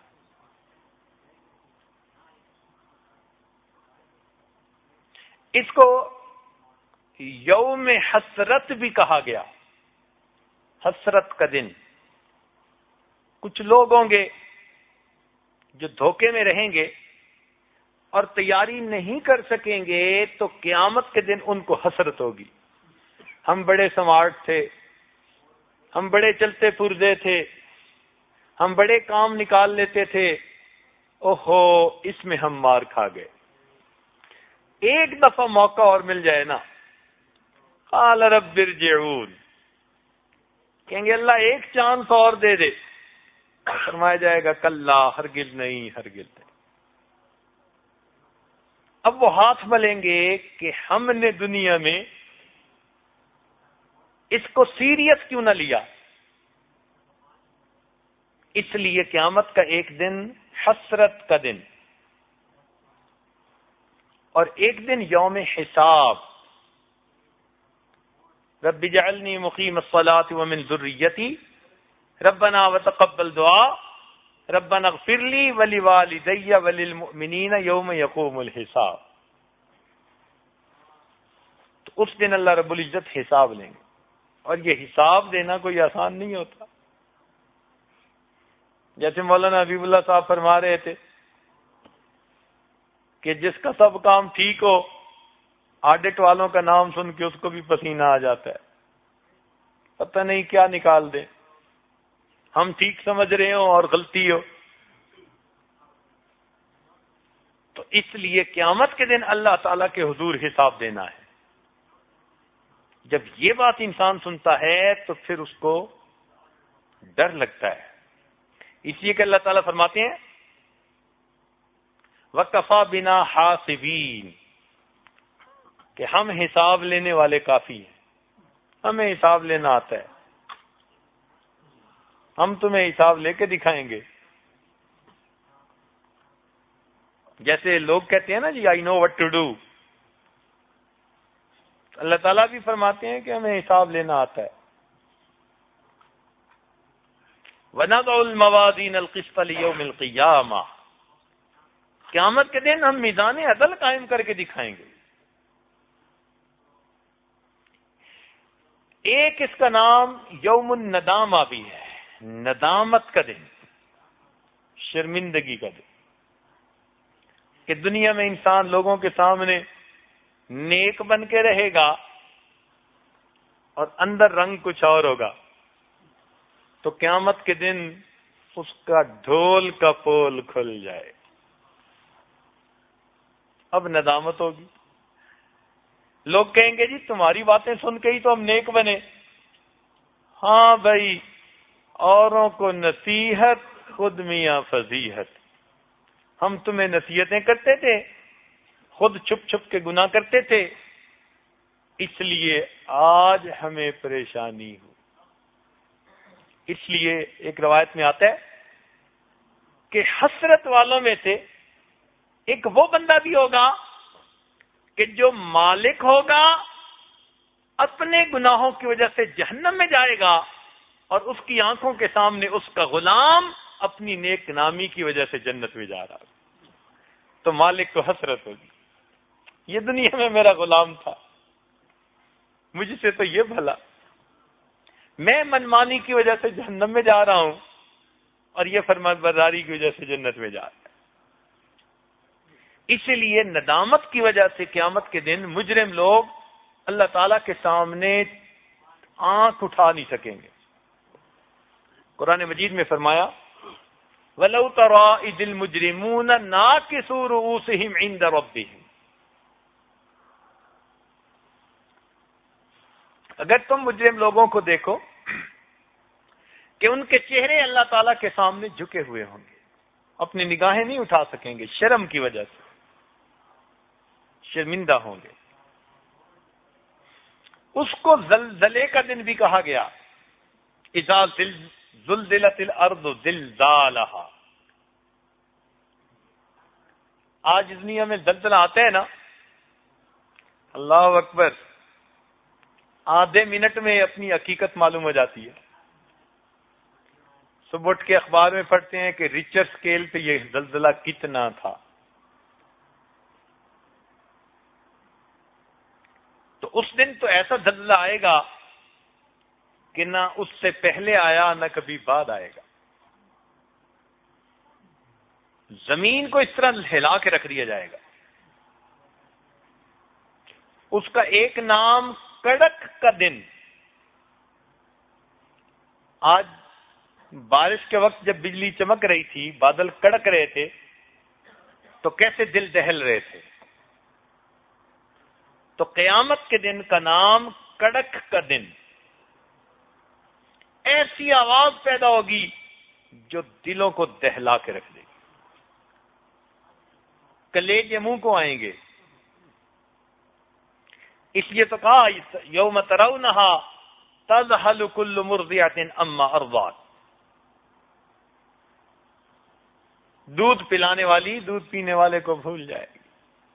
اس کو یوم حسرت بھی کہا گیا، حسرت کا دن۔ کچھ لوگ ہوں گے جو دھوکے میں رہیں گے، اور تیاری نہیں کر سکیں گے تو قیامت کے دن ان کو حسرت ہوگی. ہم بڑے سمارٹ تھے، ہم بڑے چلتے پھردے تھے، ہم بڑے کام نکال لیتے تھے، اوہو اس میں ہم مار کھا گئے. ایک دفعہ موقع اور مل جائے نا، قال رب ارجعون، کہیں گے اللہ ایک چانس اور دے دے. فرمایا جائے گا کلا، ہرگز نہیں، ہرگز نہیں. اب وہ ہاتھ ملیں گے کہ ہم نے دنیا میں اس کو سیریس کیوں نہ لیا. اس لیے قیامت کا ایک دن حسرت کا دن، اور ایک دن یوم حساب. رب اجعلنی مقیم الصلاۃ ومن ذریتی ربنا وتقبل دعا ربنا اغفر لی ولوالدی وللمؤمنین یوم یقوم الحساب. تو اس دن اللہ رب العزت حساب لیں گے، اور یہ حساب دینا کوئی آسان نہیں ہوتا. جیسے مولانا حبیب اللہ صاحب فرما رہے تھے کہ جس کا سب کام ٹھیک ہو، آڈٹ والوں کا نام سن کے اس کو بھی پسینہ آ جاتا ہے، پتہ نہیں کیا نکال دیں. ہم ٹھیک سمجھ رہے ہوں اور غلطی ہو. تو اس لیے قیامت کے دن اللہ تعالیٰ کے حضور حساب دینا ہے. جب یہ بات انسان سنتا ہے تو پھر اس کو ڈر لگتا ہے. اس لیے کہ اللہ تعالیٰ فرماتے ہیں وَكَفَى بِنَا حَاسِبِينَ، کہ ہم حساب لینے والے کافی ہیں. ہمیں حساب لینا آتا ہے، ہم تمہیں حساب لے کے دکھائیں گے. جیسے لوگ کہتے ہیں نا جی I know what to do, اللہ تعالیٰ بھی فرماتے ہیں کہ ہمیں حساب لینا آتا ہے. وَنَضَعُ الْمَوَازِينَ الْقِسْطَ لِيَوْمِ الْقِيَامَةِ، قیامت کے دن ہم میزان عدل قائم کر کے دکھائیں گے. ایک اس کا نام یوم الندامہ بھی ہے، ندامت کا دن، شرمندگی کا دن. کہ دنیا میں انسان لوگوں کے سامنے نیک بن کے رہے گا اور اندر رنگ کچھ اور ہوگا، تو قیامت کے دن اس کا ڈھول کا پول کھل جائے. اب ندامت ہوگی. لوگ کہیں گے جی تمہاری باتیں سن کے ہی تو ہم نیک بنے. ہاں بھائی، اوروں کو نصیحت، خود میاں فضیحت. ہم تمہیں نصیحتیں کرتے تھے، خود چھپ چھپ کے گناہ کرتے تھے، اس لیے آج ہمیں پریشانی ہو. اس لیے ایک روایت میں آتا ہے کہ حسرت والوں میں سے ایک وہ بندہ بھی ہوگا کہ جو مالک ہوگا، اپنے گناہوں کی وجہ سے جہنم میں جائے گا، اور اس کی آنکھوں کے سامنے اس کا غلام اپنی نیک نامی کی وجہ سے جنت میں جا رہا. تو مالک کو حسرت ہوگی، یہ دنیا میں میرا غلام تھا، مجھ سے تو یہ بھلا، میں منمانی کی وجہ سے جہنم میں جا رہا ہوں اور یہ فرمان برداری کی وجہ سے جنت میں جا رہا ہے. اس لیے ندامت کی وجہ سے قیامت کے دن مجرم لوگ اللہ تعالیٰ کے سامنے آنکھ اٹھا نہیں سکیں گے. قرآن مجید میں فرمایا وَلَوْ تَرَىٰ إِذِ الْمُجْرِمُونَ نَاكِسُو رُءُوسِهِمْ عِندَ رَبِّهِمْ، اگر تم مجرم لوگوں کو دیکھو کہ ان کے چہرے اللہ تعالیٰ کے سامنے جھکے ہوئے ہوں گے، اپنی نگاہیں نہیں اٹھا سکیں گے، شرم کی وجہ سے شرمندہ ہوں گے. اس کو زلزلے کا دن بھی کہا گیا، اذا زلزلت الارض زلزالها. آج دنیا میں زلزلہ آتا ہے نا، اللہ اکبر، آدھے منٹ میں اپنی حقیقت معلوم ہو جاتی ہے. صبح اٹھ کے اخبار میں پڑھتے ہیں کہ ریچر اسکیل پہ یہ زلزلہ کتنا تھا. تو اس دن تو ایسا زلزلہ آئے گا کہ نہ اس سے پہلے آیا نہ کبھی بعد آئے گا. زمین کو اس طرح ہلا کے رکھ دیا جائے گا. اس کا ایک نام کڑک کا دن. آج بارش کے وقت جب بجلی چمک رہی تھی، بادل کڑک رہے تھے، تو کیسے دل دہل رہے تھے. تو قیامت کے دن کا نام کڑک کا دن. ایسی آواز پیدا ہوگی جو دلوں کو دہلا کے رکھ دے گی، کلیجے منہ کو آئیں گے. اس لیے تو کہا یوم ترونہا تذہل کل مرضعۃ عما ارضعت. دودھ پلانے والی دودھ پینے والے کو بھول جائے گی.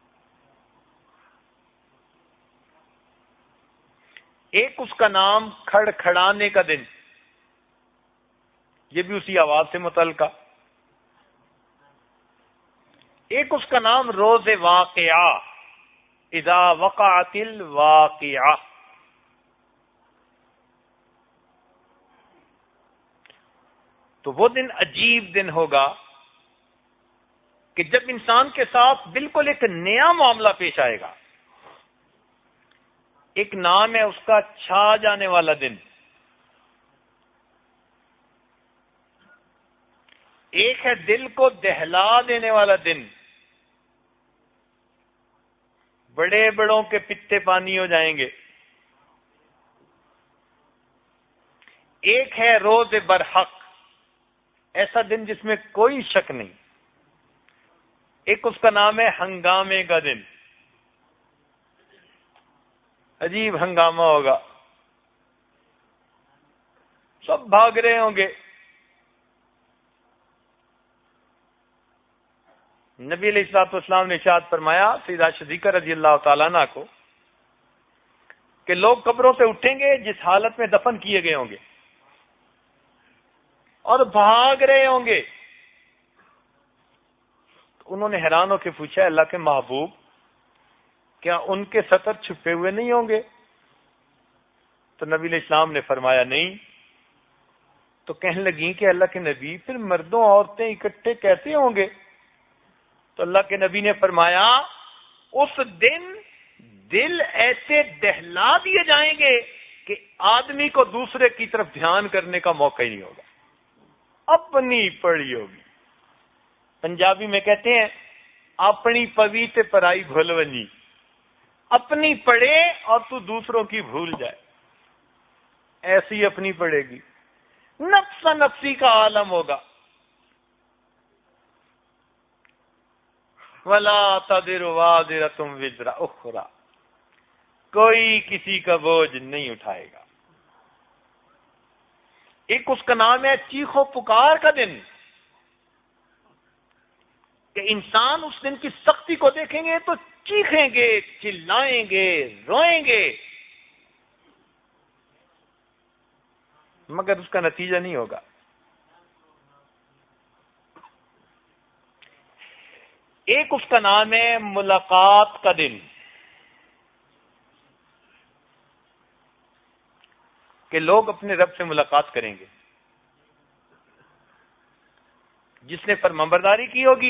ایک اس کا نام کھڑ کھڑانے کا دن، یہ بھی اسی آواز سے متعلقہ. ایک اس کا نام روز واقعہ، اذا وقعت الواقعہ. تو وہ دن عجیب دن ہوگا کہ جب انسان کے ساتھ بالکل ایک نیا معاملہ پیش آئے گا. ایک نام ہے اس کا چھا جانے والا دن. ایک ہے دل کو دہلا دینے والا دن. بڑے بڑوں کے پتے پانی ہو جائیں گے. ایک ہے روز برحق، ایسا دن جس میں کوئی شک نہیں. ایک اس کا نام ہے ہنگامے کا دن. عجیب ہنگامہ ہوگا، سب بھاگ رہے ہوں گے. نبی علیہ الصلوۃ والسلام نے ارشاد فرمایا سیدہ صدیقہ رضی اللہ تعالیٰ عنہ کو کہ لوگ قبروں سے اٹھیں گے جس حالت میں دفن کیے گئے ہوں گے اور بھاگ رہے ہوں گے. انہوں نے حیران ہو کے پوچھا اللہ کے محبوب کیا ان کے سطر چھپے ہوئے نہیں ہوں گے؟ تو نبی علیہ السلام نے فرمایا نہیں. تو کہنے لگیں کہ اللہ کے نبی پھر مردوں عورتیں اکٹھے کیسے ہوں گے؟ تو اللہ کے نبی نے فرمایا اس دن دل ایسے دہلا دیے جائیں گے کہ آدمی کو دوسرے کی طرف دھیان کرنے کا موقع ہی نہیں ہوگا. اپنی پڑی ہوگی. پنجابی میں کہتے ہیں اپنی پوی تے پرائی بھولونی. اپنی پڑے اور تو دوسروں کی بھول جائے، ایسی اپنی پڑے گی. نفس نفسی کا عالم ہوگا. وَلَا تَذِرُ وَازِرَةٌ وِزْرَ أُخْرَى، کوئی کسی کا بوجھ نہیں اٹھائے گا. ایک اس کا نام ہے چیخو پکار کا دن کہ انسان اس دن کی سختی کو دیکھیں گے تو چیخیں گے، چلائیں گے، روئیں گے، مگر اس کا نتیجہ نہیں ہوگا. ایک اس کا نام ہے ملاقات کا دن کہ لوگ اپنے رب سے ملاقات کریں گے. جس نے فرمانبرداری کی ہوگی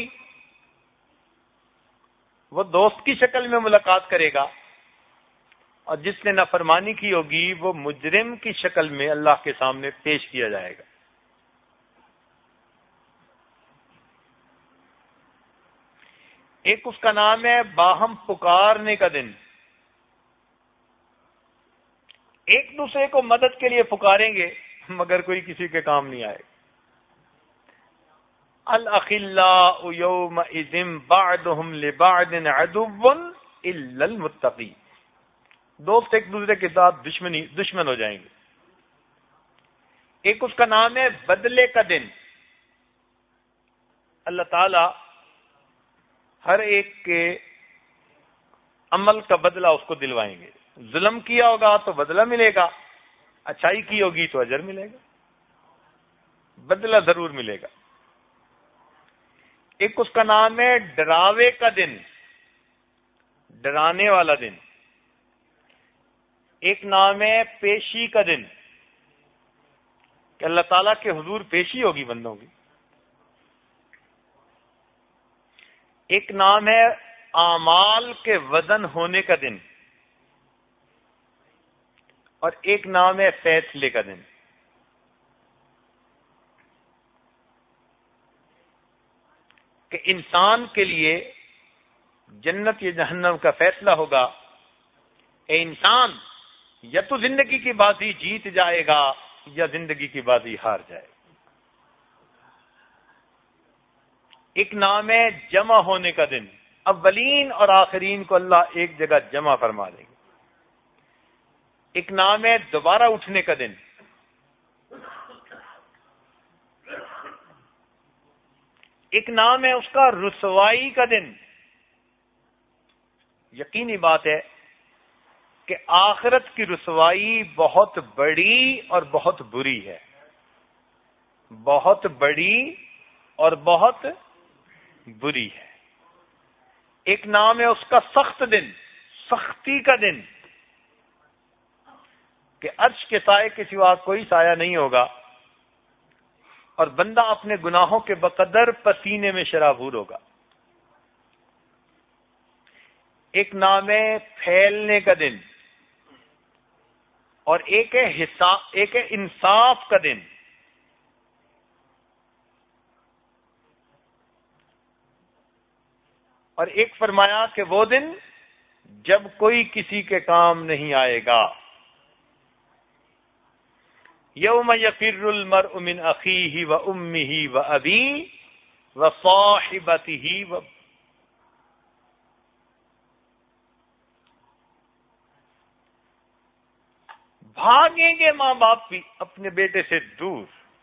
وہ دوست کی شکل میں ملاقات کرے گا، اور جس نے نافرمانی کی ہوگی وہ مجرم کی شکل میں اللہ کے سامنے پیش کیا جائے گا. ایک اس کا نام ہے باہم پکارنے کا دن. ایک دوسرے کو مدد کے لیے پکاریں گے مگر کوئی کسی کے کام نہیں آئے. الاخلاء یومئذ بعضهم لبعض عدو الا المتقین. دوست ایک دوسرے کے ساتھ دشمنی دشمن ہو جائیں گے. ایک اس کا نام ہے بدلے کا دن. اللہ تعالی ہر ایک کے عمل کا بدلہ اس کو دلوائیں گے. ظلم کیا ہوگا تو بدلہ ملے گا، اچھائی کی ہوگی تو اجر ملے گا، بدلہ ضرور ملے گا. ایک اس کا نام ہے ڈراوے کا دن، ڈرانے والا دن. ایک نام ہے پیشی کا دن کہ اللہ تعالیٰ کے حضور پیشی ہوگی بندوں کی. ایک نام ہے اعمال کے وزن ہونے کا دن، اور ایک نام ہے فیصلے کا دن۔ کہ انسان کے لیے جنت یا جہنم کا فیصلہ ہوگا۔ اے انسان، یا تو زندگی کی بازی جیت جائے گا یا زندگی کی بازی ہار جائے گا۔ ایک نام ہے جمع ہونے کا دن، اولین اور آخرین کو اللہ ایک جگہ جمع فرما دیں گے۔ ایک نام ہے دوبارہ اٹھنے کا دن، ایک نام ہے اس کا رسوائی کا دن۔ یقینی بات ہے کہ آخرت کی رسوائی بہت بڑی اور بہت بری ہے، بہت بڑی اور بہت بری ہے۔ ایک نام ہے اس کا سخت دن، سختی کا دن، کہ عرش کے سائے کے سوا کوئی سایہ نہیں ہوگا، اور بندہ اپنے گناہوں کے بقدر پسینے میں شرابور ہوگا۔ ایک نام ہے پھیلنے کا دن، اور ایک ہے حساب، ایک ہے انصاف کا دن۔ اور ایک فرمایا کہ وہ دن جب کوئی کسی کے کام نہیں آئے گا۔ یوم یفر المرء من اخیہ و امہ و ابیہ و صاحبتہ و بھاگیں گے ماں باپ بھی اپنے بیٹے سے دور۔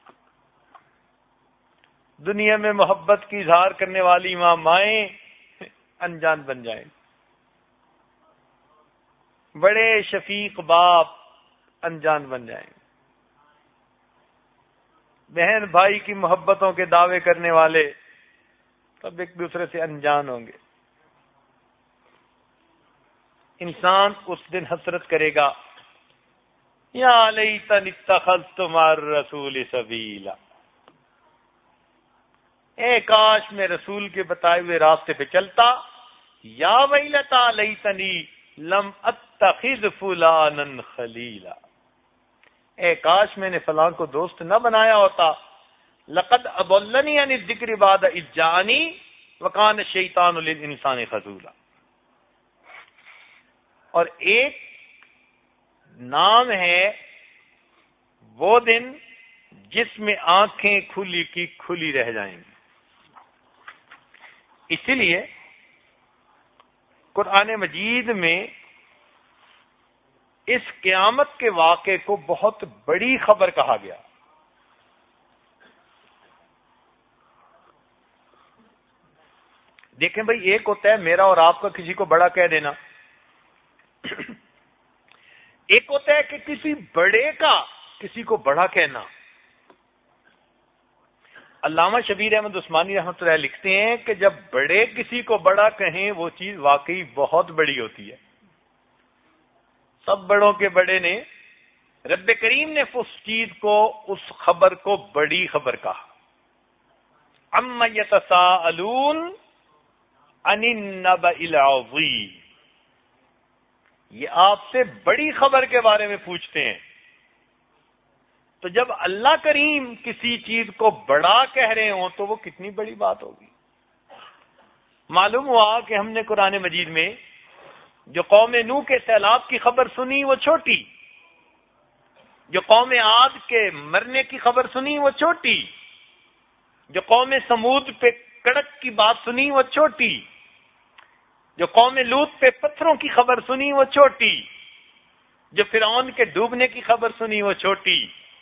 دنیا میں محبت کی اظہار کرنے والی ماں مائیں انجان بن جائیں، بڑے شفیق باپ انجان بن جائیں، بہن بھائی کی محبتوں کے دعوے کرنے والے سب ایک دوسرے سے انجان ہوں گے۔ انسان اس دن حسرت کرے گا، یا لیتنی اتخذت مع الرسول سبیلا، اے کاش میں رسول کے بتائے ہوئے راستے پہ چلتا، یا ویلتا لیتنی لم اتخذ فلانا خلیلا، اے کاش میں نے فلاں کو دوست نہ بنایا ہوتا، لقد اضلنی عن الذکر بعد اذ جاءنی وکان الشیطان للانسان خذولا۔ اور ایک نام ہے وہ دن جس میں آنکھیں کھلی کی کھلی رہ جائیں گی۔ اسی لیے قرآن مجید میں اس قیامت کے واقعے کو بہت بڑی خبر کہا گیا۔ دیکھیں بھائی، ایک ہوتا ہے میرا اور آپ کا کسی کو بڑا کہہ دینا، ایک ہوتا ہے کہ کسی بڑے کا کسی کو بڑا کہنا۔ علامہ شبیر احمد عثمانی رحمۃ اللہ لکھتے ہیں کہ جب بڑے کسی کو بڑا کہیں وہ چیز واقعی بہت بڑی ہوتی ہے۔ سب بڑوں کے بڑے نے، رب کریم نے اس چیز کو، اس خبر کو بڑی خبر کہا۔ عَمَّ يَتَسَاءَلُونَ عَنِ النَّبَإِ الْعَظِيمِ، یہ آپ سے بڑی خبر کے بارے میں پوچھتے ہیں۔ تو جب اللہ کریم کسی چیز کو بڑا کہہ رہے ہوں تو وہ کتنی بڑی بات ہوگی۔ معلوم ہوا کہ ہم نے قرآن مجید میں جو قوم نوح کے سیلاب کی خبر سنی وہ چھوٹی، جو قوم عاد کے مرنے کی خبر سنی وہ چھوٹی، جو قوم سمود پہ کڑک کی بات سنی وہ چھوٹی، جو قوم لوط پہ پتھروں کی خبر سنی وہ چھوٹی، جو فرعون کے ڈوبنے کی خبر سنی وہ چھوٹی،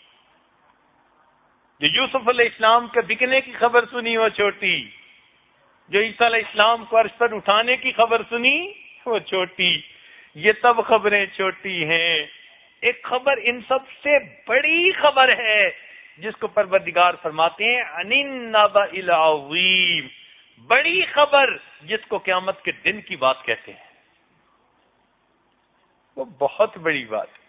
جو یوسف علیہ السلام کے بکنے کی خبر سنی وہ چھوٹی، جو عیسیٰ علیہ السلام کو عرش پر اٹھانے کی خبر سنی وہ چھوٹی۔ یہ سب خبریں چھوٹی ہیں، ایک خبر ان سب سے بڑی خبر ہے جس کو پروردگار فرماتے ہیں عن النبأ العظیم، بڑی خبر جس کو قیامت کے دن کی بات کہتے ہیں۔ وہ بہت بڑی بات ہے۔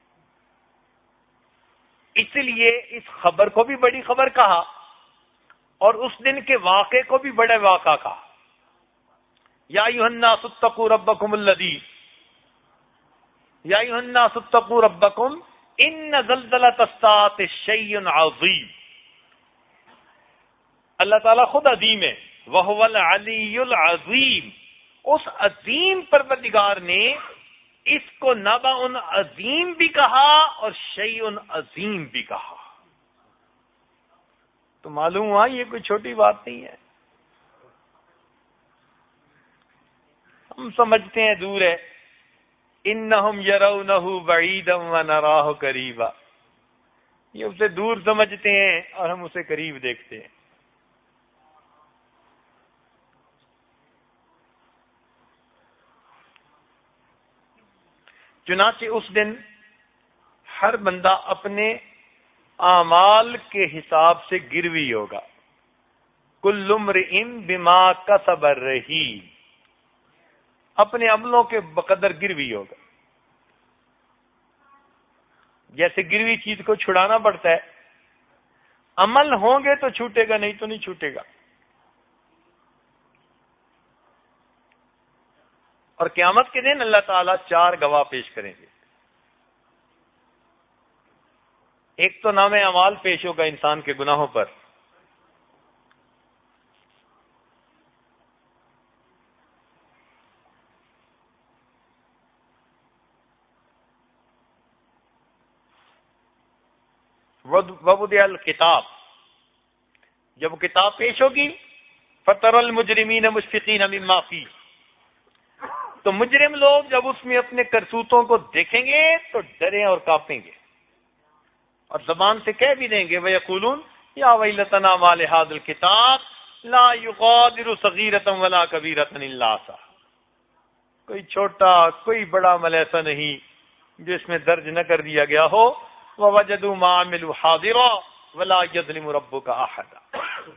اس لیے اس خبر کو بھی بڑی خبر کہا، اور اس دن کے واقعے کو بھی بڑے واقعہ کہا. یا ایھا الناس اتقوا ربکم الذی یا ایھا الناس اتقوا ربکم ان زلزلۃ الساعۃ شیء عظیم. اللہ تعالیٰ خود عظیم ہے. وہو العلی العظیم. اس عظیم پروردگار نے اس کو نبأ عظیم بھی کہا اور شیء عظیم بھی کہا. تو معلوم ہوا یہ کوئی چھوٹی بات نہیں ہے. ہم سمجھتے ہیں دور ہے. انہم یرونہ بعیدا ونراہ قریبا. یہ اسے دور سمجھتے ہیں اور ہم اسے قریب دیکھتے ہیں. چنانچہ اس دن ہر بندہ اپنے اعمال کے حساب سے گروی ہوگا. کل امرئ بما کسب رہین. اپنے عملوں کے بقدر گروی ہوگا. جیسے گروی چیز کو چھڑانا پڑتا ہے. عمل ہوں گے تو چھوٹے گا, نہیں تو نہیں چھوٹے گا. اور قیامت کے دن اللہ تعالیٰ چار گواہ پیش کریں گے. ایک تو نام اعمال پیش ہوگا انسان کے گناہوں پر. ووضع الکتاب. جب کتاب پیش ہوگی فتر المجرمین مشفقین مما فیہ. تو مجرم لوگ جب اس میں اپنے کرتوتوں کو دیکھیں گے تو ڈریں اور کانپیں گے اور زبان سے کہہ بھی دیں گے وَيَقُولُونَ يَا وَيْلَتَنَا مَا لِهَٰذَا الْكِتَابِ لَا يُغَادِرُ صَغِيرَةً وَلَا كَبِيرَةً إِلَّا أَحْصَاهَا. کوئی چھوٹا کوئی بڑا عمل ایسا نہیں جو اس میں درج نہ کر دیا گیا ہو. وَوَجَدُوا مَا عَمِلُوا حَاضِرًا وَلَا يَظْلِمُ رَبُّكَ أَحَدًا.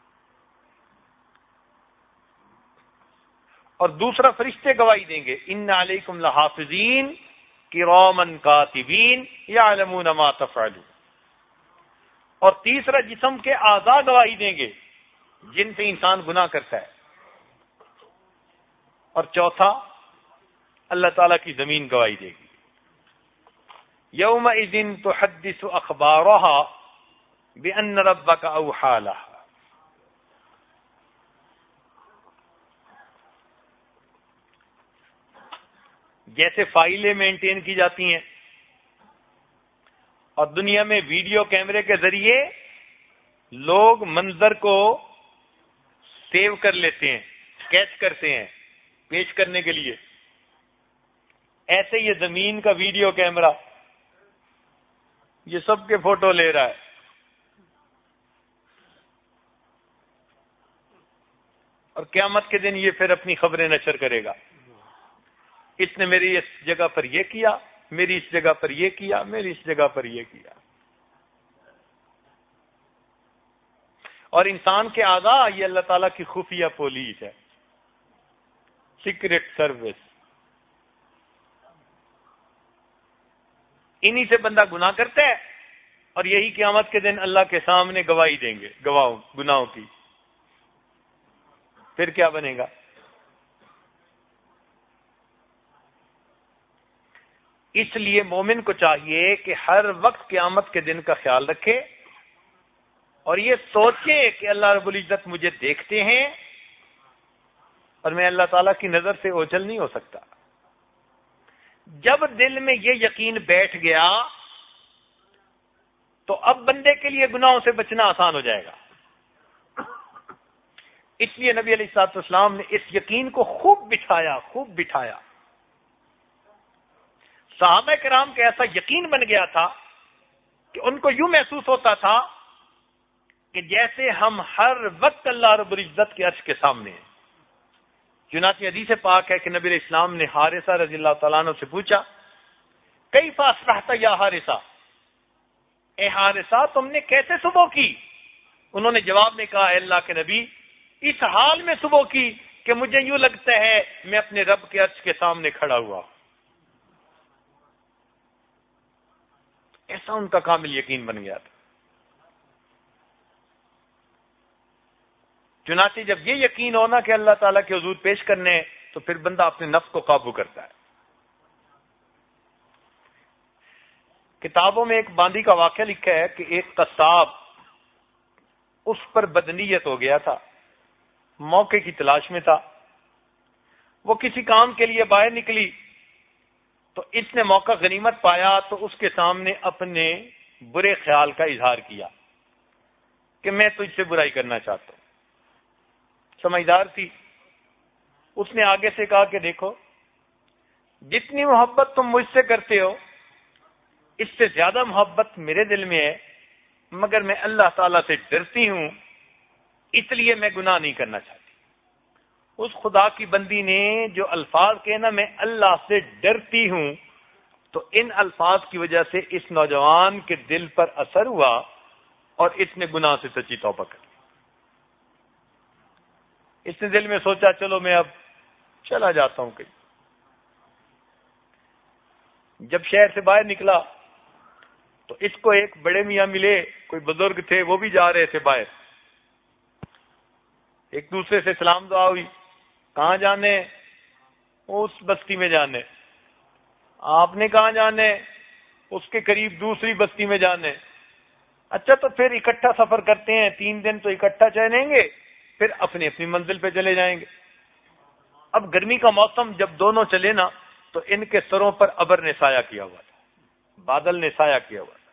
اور دوسرا فرشتے گواہی دیں گے ان علیکم لحافظین کراما کاتبین یعلمون ما تفعلون. اور تیسرا جسم کے اعضاء گواہی دیں گے جن سے انسان گناہ کرتا ہے. اور چوتھا اللہ تعالیٰ کی زمین گواہی دے گی. یومئذ تحدث اخبارها بان ربک اوحی لها. جیسے فائلیں مینٹین کی جاتی ہیں اور دنیا میں ویڈیو کیمرے کے ذریعے لوگ منظر کو سیو کر لیتے ہیں, کیچ کرتے ہیں پیش کرنے کے لیے, ایسے یہ زمین کا ویڈیو کیمرہ یہ سب کے فوٹو لے رہا ہے. اور قیامت کے دن یہ پھر اپنی خبریں نشر کرے گا. اس نے میری اس جگہ پر یہ کیا, میری اس جگہ پر یہ کیا, میری اس جگہ پر یہ کیا. اور انسان کے اعضاء یہ اللہ تعالیٰ کی خفیہ پولیس ہے, سیکرٹ سروس. انہی سے بندہ گناہ کرتا ہے اور یہی قیامت کے دن اللہ کے سامنے گواہی دیں گے گواہوں گناہوں کی. پھر کیا بنے گا؟ اس لیے مومن کو چاہیے کہ ہر وقت قیامت کے دن کا خیال رکھے اور یہ سوچے کہ اللہ رب العزت مجھے دیکھتے ہیں اور میں اللہ تعالیٰ کی نظر سے اوجھل نہیں ہو سکتا. جب دل میں یہ یقین بیٹھ گیا تو اب بندے کے لیے گناہوں سے بچنا آسان ہو جائے گا. اس لیے نبی علیہ الصلوۃ والسلام نے اس یقین کو خوب بٹھایا خوب بٹھایا. صحابہ کرام کا ایسا یقین بن گیا تھا کہ ان کو یوں محسوس ہوتا تھا کہ جیسے ہم ہر وقت اللہ رب العزت کے عرش کے سامنے ہیں. چنانچہ حدیث پاک ہے کہ نبی علیہ السلام نے حارثہ رضی اللہ تعالیٰ عنہ سے پوچھا کیف اصبحت یا حارثہ, اے حارثہ تم نے کیسے صبح کی؟ انہوں نے جواب میں کہا اے اللہ کے نبی اس حال میں صبح کی کہ مجھے یوں لگتا ہے میں اپنے رب کے عرش کے سامنے کھڑا ہوا. ایسا ان کا کامل یقین بن گیا تھا. چنانچہ جب یہ یقین ہونا کہ اللہ تعالیٰ کے حضور پیش کرنے ہیں تو پھر بندہ اپنے نفس کو قابو کرتا ہے. کتابوں میں ایک باندی کا واقعہ لکھا ہے کہ ایک قصاب اس پر بدنیت ہو گیا تھا، موقع کی تلاش میں تھا. وہ کسی کام کے لیے باہر نکلی تو اس نے موقع غنیمت پایا تو اس کے سامنے اپنے برے خیال کا اظہار کیا کہ میں تجھ سے برائی کرنا چاہتا ہوں. سمجھدار تھی، اس نے آگے سے کہا کہ دیکھو، جتنی محبت تم مجھ سے کرتے ہو اس سے زیادہ محبت میرے دل میں ہے، مگر میں اللہ تعالیٰ سے ڈرتی ہوں، اس لیے میں گناہ نہیں کرنا چاہتی. اس خدا کی بندی نے جو الفاظ کہنا میں اللہ سے ڈرتی ہوں، تو ان الفاظ کی وجہ سے اس نوجوان کے دل پر اثر ہوا اور اس نے گناہ سے سچی توبہ کر لی. اس نے دل میں سوچا چلو میں اب چلا جاتا ہوں کہیں. جب شہر سے باہر نکلا تو اس کو ایک بڑے میاں ملے، کوئی بزرگ تھے، وہ بھی جا رہے تھے باہر. ایک دوسرے سے سلام دعا ہوئی. کہاں جانے؟ اس بستی میں جانے. آپ نے کہاں جانے؟ اس کے قریب دوسری بستی میں جانے. اچھا تو پھر اکٹھا سفر کرتے ہیں، تین دن تو اکٹھا چلیں گے، پھر اپنی اپنی منزل پہ چلے جائیں گے. اب گرمی کا موسم جب دونوں چلے نا تو ان کے سروں پر ابر نے سایہ کیا ہوا تھا، بادل نے سایہ کیا ہوا تھا.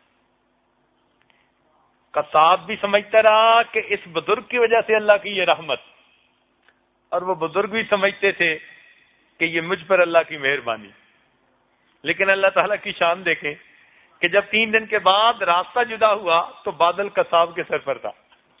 قصاب بھی سمجھتا رہا کہ اس بزرگ کی وجہ سے اللہ کی یہ رحمت، اور وہ بزرگ بھی سمجھتے تھے کہ یہ مجھ پر اللہ کی مہربانی. لیکن اللہ تعالیٰ کی شان دیکھیں کہ جب تین دن کے بعد راستہ جدا ہوا تو بادل قصاب کے سر پر تھا.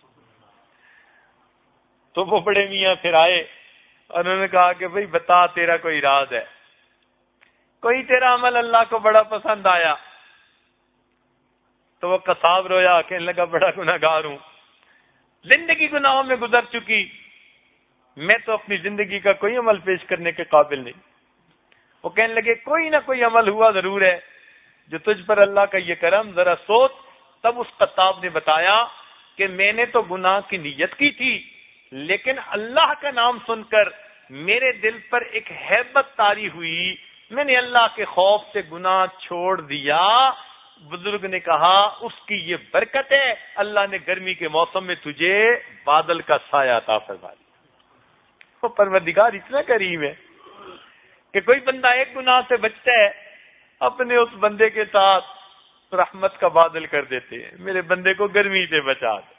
تو وہ بڑے میاں پھر آئے اور انہوں نے کہا کہ بھئی بتا تیرا کوئی راز ہے، کوئی تیرا عمل اللہ کو بڑا پسند آیا. تو وہ قصاب رویا، کہنے لگا بڑا گناہگار ہوں، زندگی گناہوں میں گزر چکی، میں تو اپنی زندگی کا کوئی عمل پیش کرنے کے قابل نہیں. وہ کہنے لگے کوئی نہ کوئی عمل ہوا ضرور ہے جو تجھ پر اللہ کا یہ کرم، ذرا سوچ. تب اس قصاب نے بتایا کہ میں نے تو گناہ کی نیت کی تھی، لیکن اللہ کا نام سن کر میرے دل پر ایک ہیبت طاری ہوئی، میں نے اللہ کے خوف سے گناہ چھوڑ دیا. بزرگ نے کہا اس کی یہ برکت ہے، اللہ نے گرمی کے موسم میں تجھے بادل کا سایہ عطا فرما دیا. وہ پروردگار اتنا کریم ہے کہ کوئی بندہ ایک گناہ سے بچتا ہے، اپنے اس بندے کے ساتھ رحمت کا بادل کر دیتے ہیں، میرے بندے کو گرمی سے بچا دے.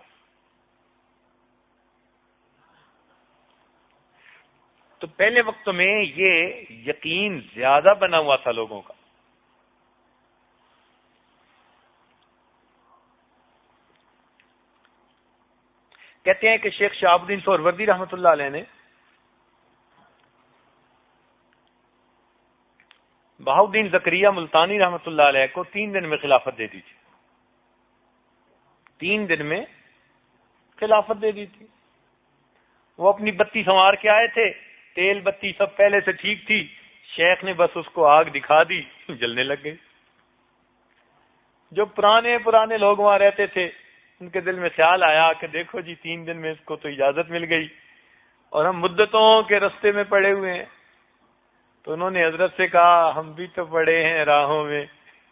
تو پہلے وقت میں یہ یقین زیادہ بنا ہوا تھا لوگوں کا. کہتے ہیں کہ شیخ شہاب الدین سہروردی رحمۃ اللہ علیہ نے بہاؤالدین زکریہ ملتانی رحمۃ اللہ علیہ کو تین دن میں خلافت دے دی تھی. تین دن میں خلافت دے دی تھی. وہ اپنی بتی سنوار کے آئے تھے، تیل بتی سب پہلے سے ٹھیک تھی، شیخ نے بس اس کو آگ دکھا دی، جلنے لگ گئی. جو پرانے پرانے لوگ وہاں رہتے تھے ان کے دل میں خیال آیا کہ دیکھو جی تین دن میں اس کو تو اجازت مل گئی اور ہم مدتوں کے رستے میں پڑے ہوئے ہیں. تو انہوں نے حضرت سے کہا ہم بھی تو پڑے ہیں راہوں میں.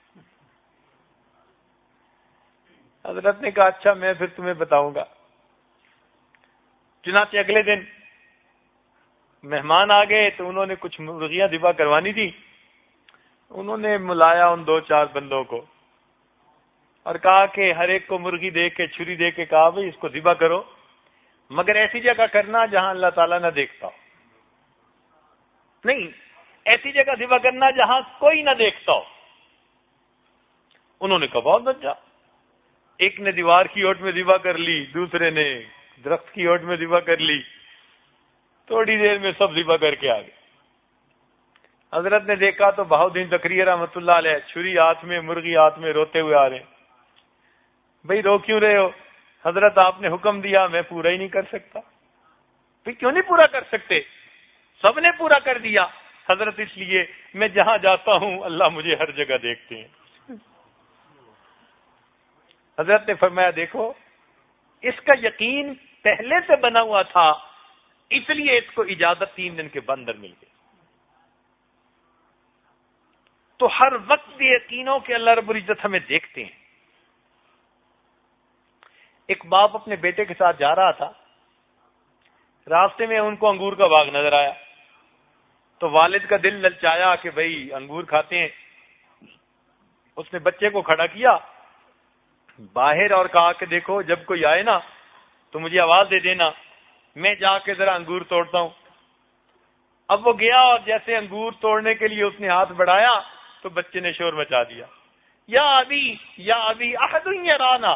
حضرت نے کہا اچھا میں پھر تمہیں بتاؤں گا. چنانچہ اگلے دن مہمان آ گئے تو انہوں نے کچھ مرغیاں ذبح کروانی تھی. انہوں نے ملایا ان دو چار بندوں کو اور کہا کہ ہر ایک کو مرغی دے کے چھری دے کے کہا بھائی اس کو ذبح کرو، مگر ایسی جگہ کرنا جہاں اللہ تعالیٰ نہ دیکھتا ہو. نہیں، ایسی جگہ ذبح کرنا جہاں کوئی نہ دیکھتا ہو. انہوں نے کہا بہت اچھا. ایک نے دیوار کی اوٹ میں ذبح کر لی، دوسرے نے درخت کی اوٹ میں ذبح کر لی. تھوڑی دیر میں سب ذبح کر کے آ گئے. حضرت نے دیکھا تو بہاؤالدین زکریا رحمۃ اللہ علیہ چھری ہاتھ میں مرغی ہاتھ میں روتے ہوئے آ رہے ہیں. بھئی رو کیوں رہے ہو؟ حضرت آپ نے حکم دیا میں پورا ہی نہیں کر سکتا. بھئی کیوں نہیں پورا کر سکتے؟ سب نے پورا کر دیا. حضرت اس لیے میں جہاں جاتا ہوں اللہ مجھے ہر جگہ دیکھتے ہیں. حضرت نے فرمایا دیکھو اس کا یقین پہلے سے بنا ہوا تھا، اس لیے اس کو اجازت تین دن کے اندر مل گئی۔ تو ہر وقت یہ یقینوں کہ اللہ رب العزت ہمیں دیکھتے ہیں۔ ایک باپ اپنے بیٹے کے ساتھ جا رہا تھا، راستے میں ان کو انگور کا باغ نظر آیا، تو والد کا دل للچایا کہ بھئی انگور کھاتے ہیں۔ اس نے بچے کو کھڑا کیا باہر اور کہا کہ دیکھو جب کوئی آئے نا تو مجھے آواز دے دینا، میں جا کے ذرا انگور توڑتا ہوں۔ اب وہ گیا اور جیسے انگور توڑنے کے لیے اس نے ہاتھ بڑھایا تو بچے نے شور مچا دیا، یا ابی یا ابی احد یرانا،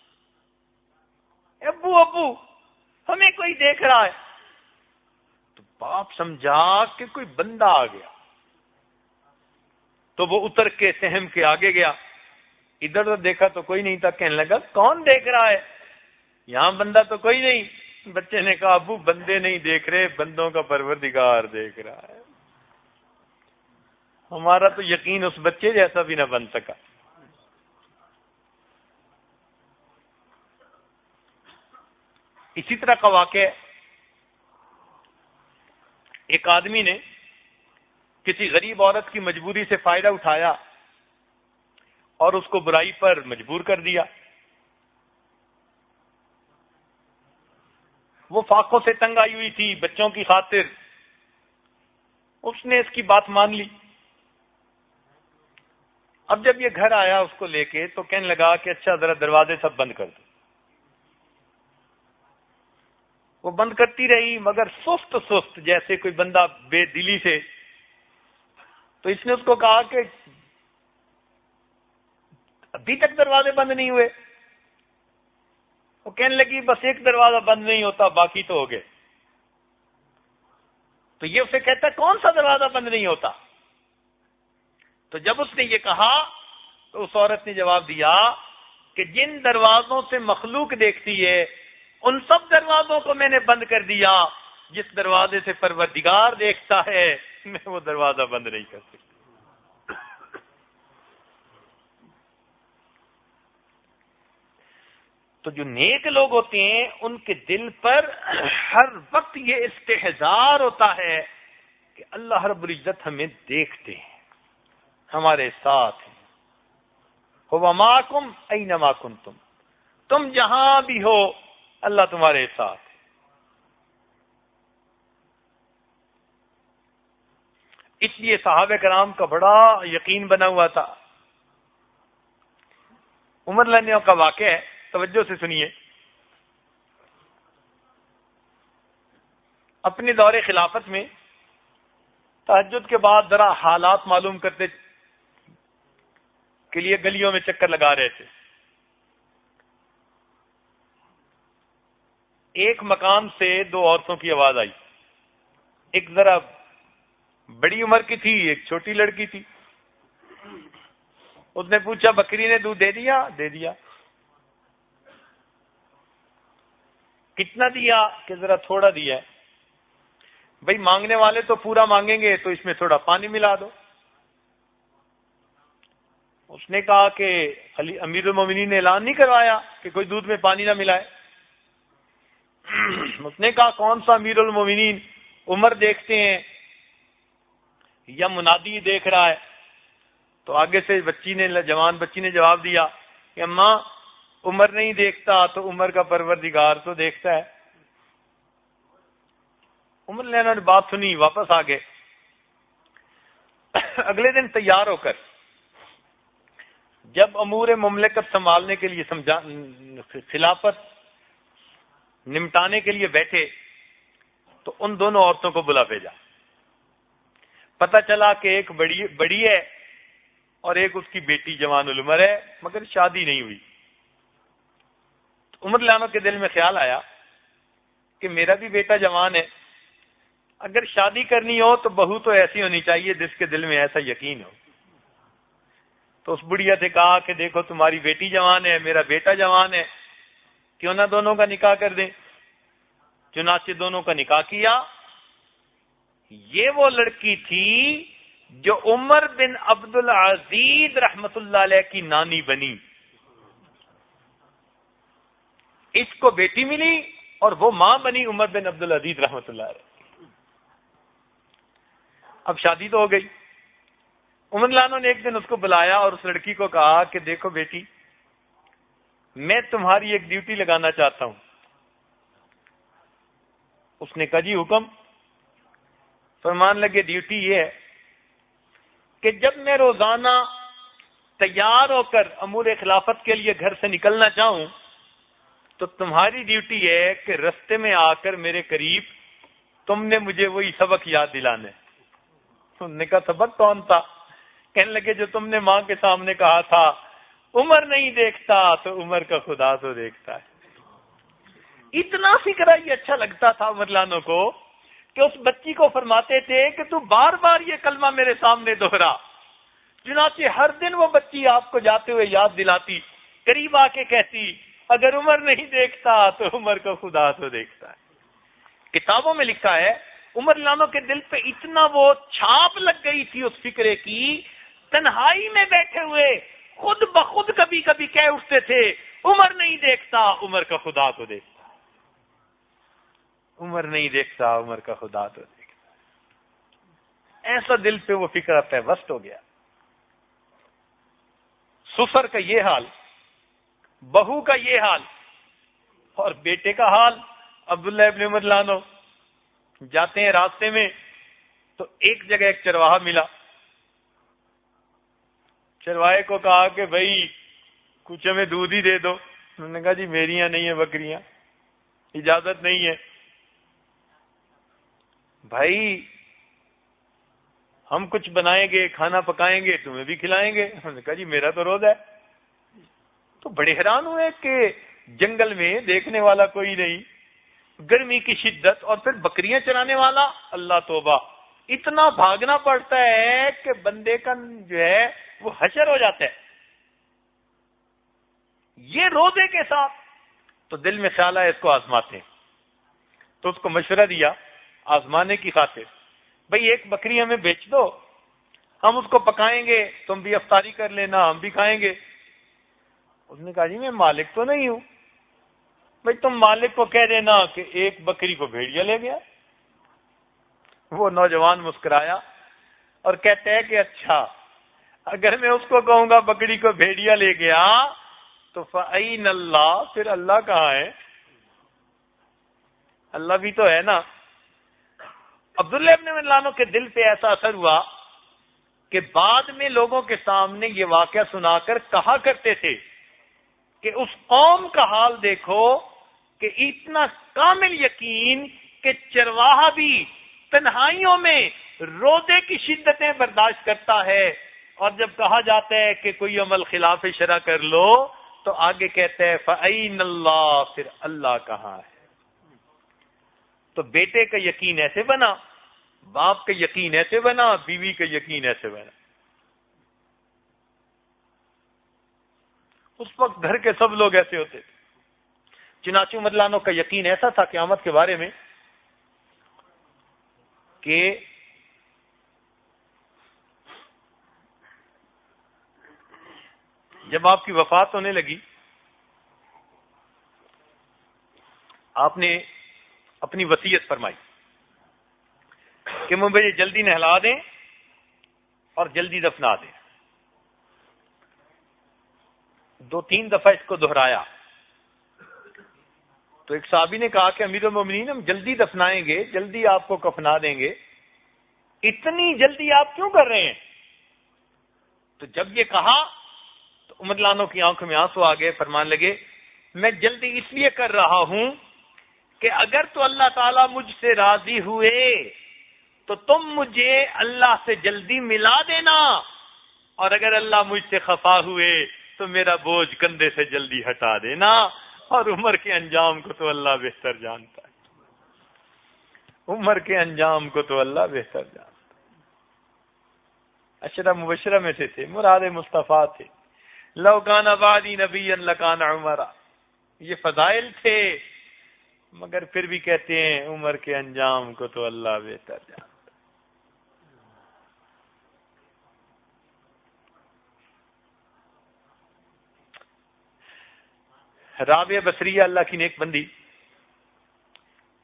ابو ابو ہمیں کوئی دیکھ رہا ہے۔ تو باپ سمجھا کہ کوئی بندہ آ گیا، تو وہ اتر کے سہم کے آگے گیا، ادھر تو دیکھا تو کوئی نہیں تھا، کہنے لگا کون دیکھ رہا ہے، یہاں بندہ تو کوئی نہیں۔ بچے نے کہا ابو بندے نہیں دیکھ رہے، بندوں کا پروردگار دیکھ رہا ہے۔ ہمارا تو یقین اس بچے جیسا بھی نہ بن سکا۔ اسی طرح کا واقعہ، ایک آدمی نے کسی غریب عورت کی مجبوری سے فائدہ اٹھایا اور اس کو برائی پر مجبور کر دیا۔ وہ فاقوں سے تنگ آئی ہوئی تھی بچوں کی خاطر، اس نے اس کی بات مان لی۔ اب جب یہ گھر آیا اس کو لے کے تو کہنے لگا کہ اچھا ذرا دروازے سب بند کر دو۔ وہ بند کرتی رہی مگر سست سست جیسے کوئی بندہ بے دلی سے۔ تو اس نے اس کو کہا کہ ابھی تک دروازے بند نہیں ہوئے؟ وہ کہنے لگی بس ایک دروازہ بند نہیں ہوتا، باقی تو ہو گئے۔ تو یہ اسے کہتا ہے کون سا دروازہ بند نہیں ہوتا؟ تو جب اس نے یہ کہا تو اس عورت نے جواب دیا کہ جن دروازوں سے مخلوق دیکھتی ہے ان سب دروازوں کو میں نے بند کر دیا، جس دروازے سے پروردگار دیکھتا ہے میں وہ دروازہ بند نہیں کر سکتا۔ تو جو نیک لوگ ہوتے ہیں ان کے دل پر ہر وقت یہ استحضار ہوتا ہے کہ اللہ رب العزت ہمیں دیکھتے ہیں، ہمارے ساتھ ہیں۔ هو معکم اینما کنتم، تم جہاں بھی ہو اللہ تمہارے ساتھ ہے۔ اس لیے صحابہ کرام کا بڑا یقین بنا ہوا تھا۔ عمر رضی اللہ عنہ کا واقعہ ہے، توجہ سے سنیے۔ اپنے دور خلافت میں تہجد کے بعد ذرا حالات معلوم کرتے کے لیے گلیوں میں چکر لگا رہے تھے۔ ایک مکان سے دو عورتوں کی آواز آئی، ایک ذرا بڑی عمر کی تھی، ایک چھوٹی لڑکی تھی۔ اس نے پوچھا بکری نے دودھ دے دیا؟ دے دیا۔ کتنا دیا؟ کہ ذرا تھوڑا دیا ہے۔ بھئی مانگنے والے تو پورا مانگیں گے تو اس میں تھوڑا پانی ملا دو۔ اس نے کہا کہ امیر المومنین نے اعلان نہیں کروایا کہ کوئی دودھ میں پانی نہ ملائے؟ اس نے کہا کون سا امیر المومنین، عمر دیکھتے ہیں یا منادی دیکھ رہا ہے؟ تو آگے سے بچی نے جوان بچی نے جواب دیا کہ اماں عمر نہیں دیکھتا تو عمر کا پروردگار تو دیکھتا ہے۔ عمر لینا نے بات سنی، واپس آ گئے۔ اگلے دن تیار ہو کر جب امور مملکت سنبھالنے کے لیے سمجھا خلافت نمٹانے کے لیے بیٹھے تو ان دونوں عورتوں کو بلا بھیجا۔ پتہ چلا کہ ایک بڑی بڑی ہے اور ایک اس کی بیٹی جوان العمر ہے مگر شادی نہیں ہوئی۔ عمر لانو کے دل میں خیال آیا کہ میرا بھی بیٹا جوان ہے، اگر شادی کرنی ہو تو بہو تو ایسی ہونی چاہیے جس کے دل میں ایسا یقین ہو۔ تو اس بڑھیا سے کہا کہ دیکھو تمہاری بیٹی جوان ہے، میرا بیٹا جوان ہے، کیوں نہ دونوں کا نکاح کر دیں۔ چنانچہ دونوں کا نکاح کیا۔ یہ وہ لڑکی تھی جو عمر بن عبد العزیز رحمت اللہ علیہ کی نانی بنی۔ اس کو بیٹی ملی اور وہ ماں بنی عمر بن عبد العزیز رحمۃ اللہ علیہ. اب شادی تو ہو گئی. عمر لانو نے ایک دن اس کو بلایا اور اس لڑکی کو کہا کہ دیکھو بیٹی، میں تمہاری ایک ڈیوٹی لگانا چاہتا ہوں. اس نے کہا جی حکم. فرمان لگے ڈیوٹی یہ ہے کہ جب میں روزانہ تیار ہو کر امور خلافت کے لیے گھر سے نکلنا چاہوں تو تمہاری ڈیوٹی ہے کہ رستے میں آ کر میرے قریب تم نے مجھے وہی سبق یاد دلانا ہے. انہوں نے کہا سبق کون تھا؟ کہنے لگے جو تم نے ماں کے سامنے کہا تھا عمر نہیں دیکھتا تو عمر کا خدا تو دیکھتا ہے. اتنا فکرہ یہ اچھا لگتا تھا عمر لانو کو کہ اس بچی کو فرماتے تھے کہ تو بار بار یہ کلمہ میرے سامنے دوہرا. چنانچہ ہر دن وہ بچی آپ کو جاتے ہوئے یاد دلاتی، قریب آ کے کہتی اگر عمر نہیں دیکھتا تو عمر کا خدا تو دیکھتا ہے. کتابوں میں لکھا ہے عمر لانو کے دل پہ اتنا وہ چھاپ لگ گئی تھی اس فکرے کی، تنہائی میں بیٹھے ہوئے خود بخود کبھی کبھی کہہ اٹھتے تھے عمر نہیں دیکھتا عمر کا خدا تو دیکھتا ہے، عمر نہیں دیکھتا عمر کا خدا تو دیکھتا ہے. ایسا دل پہ وہ فکرہ پیوست ہو گیا. سسر کا یہ حال، بہو کا یہ حال، اور بیٹے کا حال. عبداللہ ابن عمر لانو جاتے ہیں راستے میں تو ایک جگہ ایک چرواہا ملا. چرواہے کو کہا کہ بھائی کچھ ہمیں دودھ ہی دے دو. انہوں نے کہا جی میری یہاں نہیں ہے بکریاں، اجازت نہیں ہے. بھائی ہم کچھ بنائیں گے، کھانا پکائیں گے، تمہیں بھی کھلائیں گے. انہوں نے کہا جی میرا تو روزہ ہے. تو بڑے حیران ہوئے کہ جنگل میں دیکھنے والا کوئی نہیں، گرمی کی شدت، اور پھر بکریاں چرانے والا. اللہ توبہ، اتنا بھاگنا پڑتا ہے کہ بندے کا جو ہے وہ حشر ہو جاتا ہے. یہ روزے کے ساتھ تو دل میں خیال ہے اس کو آزماتے ہیں. تو اس کو مشورہ دیا آزمانے کی خاطر، بھئی ایک بکری ہمیں بیچ دو، ہم اس کو پکائیں گے، تم بھی افطاری کر لینا، ہم بھی کھائیں گے. اس نے کہا جی میں مالک تو نہیں ہوں. بھئی تم مالک کو کہہ دینا کہ ایک بکری کو بھیڑیا لے گیا. وہ نوجوان مسکرایا اور کہتے ہیں کہ اچھا اگر میں اس کو کہوں گا بکری کو بھیڑیا لے گیا تو فَأَيْنَ اللَّهُ، پھر اللہ کہاں ہے؟ اللہ بھی تو ہے نا. عبداللہ ابن عمر لانو کے دل پہ ایسا اثر ہوا کہ بعد میں لوگوں کے سامنے یہ واقعہ سنا کر کہا کرتے تھے کہ اس قوم کا حال دیکھو کہ اتنا کامل یقین کہ چرواہا بھی تنہائیوں میں روزے کی شدتیں برداشت کرتا ہے، اور جب کہا جاتا ہے کہ کوئی عمل خلاف شرع کر لو تو آگے کہتے ہیں فَأَيْنَ اللَّهُ، پھر اللہ کہاں ہے. تو بیٹے کا یقین ایسے بنا، باپ کا یقین ایسے بنا، بیوی کا یقین ایسے بنا. اس وقت گھر کے سب لوگ ایسے ہوتے تھے. چنانچہ عمر لانو کا یقین ایسا تھا قیامت کے بارے میں کہ جب آپ کی وفات ہونے لگی آپ نے اپنی وصیت فرمائی کہ مجھے جلدی نہلا دیں اور جلدی دفنا دیں. دو تین دفعہ اس کو دہرایا تو ایک صحابی نے کہا کہ امیر المومنین ہم جلدی دفنائیں گے، جلدی آپ کو کفنا دیں گے، اتنی جلدی آپ کیوں کر رہے ہیں؟ تو جب یہ کہا تو عمر لانو کی آنکھوں میں آنسو آ گئے. فرمان لگے میں جلدی اس لیے کر رہا ہوں کہ اگر تو اللہ تعالیٰ مجھ سے راضی ہوئے تو تم مجھے اللہ سے جلدی ملا دینا، اور اگر اللہ مجھ سے خفا ہوئے تو میرا بوجھ کندھے سے جلدی ہٹا دینا. اور عمر کے انجام کو تو اللہ بہتر جانتا ہے، عمر کے انجام کو تو اللہ بہتر جانتا ہے. عشرہ مبشرہ میں سے تھے، مراد مصطفیٰ تھے. لو کان بعدی نبی لکان عمر، یہ فضائل تھے، مگر پھر بھی کہتے ہیں عمر کے انجام کو تو اللہ بہتر جانتا. رابعہ بصریہ اللہ کی نیک بندی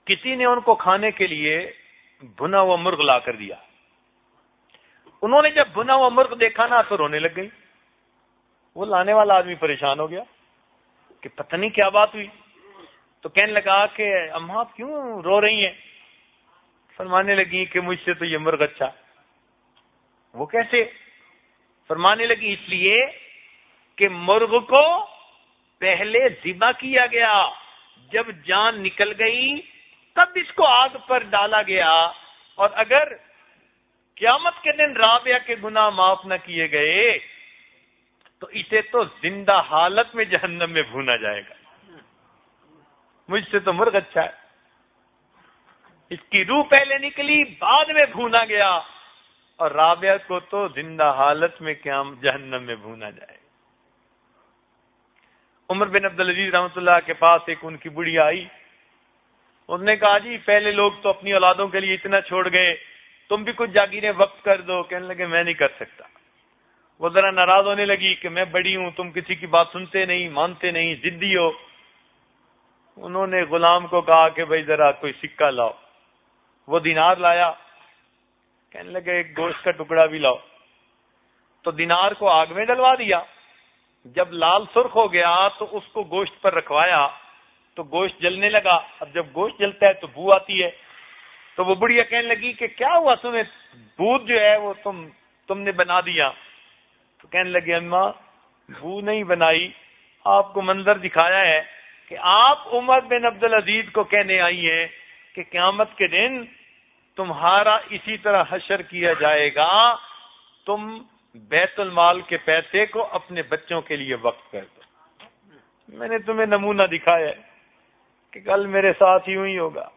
کسی نے ان کو کھانے کے لیے بھنا ہوا مرغ لا کر دیا. انہوں نے جب بھنا ہوا مرغ دیکھا نا تو رونے لگ گئی. وہ لانے والا آدمی پریشان ہو گیا کہ پتہ نہیں کیا بات ہوئی. تو کہنے لگا کہ اماں آپ کیوں رو رہی ہیں؟ فرمانے لگی کہ مجھ سے تو یہ مرغ اچھا. وہ کیسے؟ فرمانے لگی اس لیے کہ مرغ کو پہلے ذبح کیا گیا، جب جان نکل گئی تب اس کو آگ پر ڈالا گیا، اور اگر قیامت کے دن رابعہ کے گناہ معاف نہ کیے گئے تو اسے تو زندہ حالت میں جہنم میں بھونا جائے گا. مجھ سے تو مرغ اچھا ہے. اس کی روح پہلے نکلی بعد میں بھونا گیا، اور رابعہ کو تو زندہ حالت میں قیام جہنم میں بھونا جائے. عمر بن عبدالعزیز رحمۃ اللہ کے پاس ایک ان کی بڑھیا آئی. اس نے کہا جی پہلے لوگ تو اپنی اولادوں کے لیے اتنا چھوڑ گئے، تم بھی کچھ جاگیریں وقت کر دو. کہنے لگے میں نہیں کر سکتا. وہ ذرا ناراض ہونے لگی کہ میں بڑی ہوں، تم کسی کی بات سنتے نہیں، مانتے نہیں، ضدی ہو. انہوں نے غلام کو کہا کہ بھائی ذرا کوئی سکہ لاؤ. وہ دینار لایا. کہنے لگے ایک گوشت کا ٹکڑا بھی لاؤ. تو دینار کو آگ میں ڈلوا دیا. جب لال سرخ ہو گیا تو اس کو گوشت پر رکھوایا تو گوشت جلنے لگا. اب جب گوشت جلتا ہے تو بو آتی ہے. تو وہ بڑھیا کہنے لگی کہ کیا ہوا تمہیں، بھوت جو ہے وہ تم تم نے بنا دیا. تو کہنے لگے اماں بو نہیں بنائی، آپ کو منظر دکھایا ہے کہ آپ عمر بن عبدالعزیز کو کہنے آئی ہیں کہ قیامت کے دن تمہارا اسی طرح حشر کیا جائے گا، تم بیت المال کے پیسے کو اپنے بچوں کے لیے وقف کر دو. میں نے تمہیں نمونہ دکھایا ہے کہ کل میرے ساتھ یوں ہی ہوگا.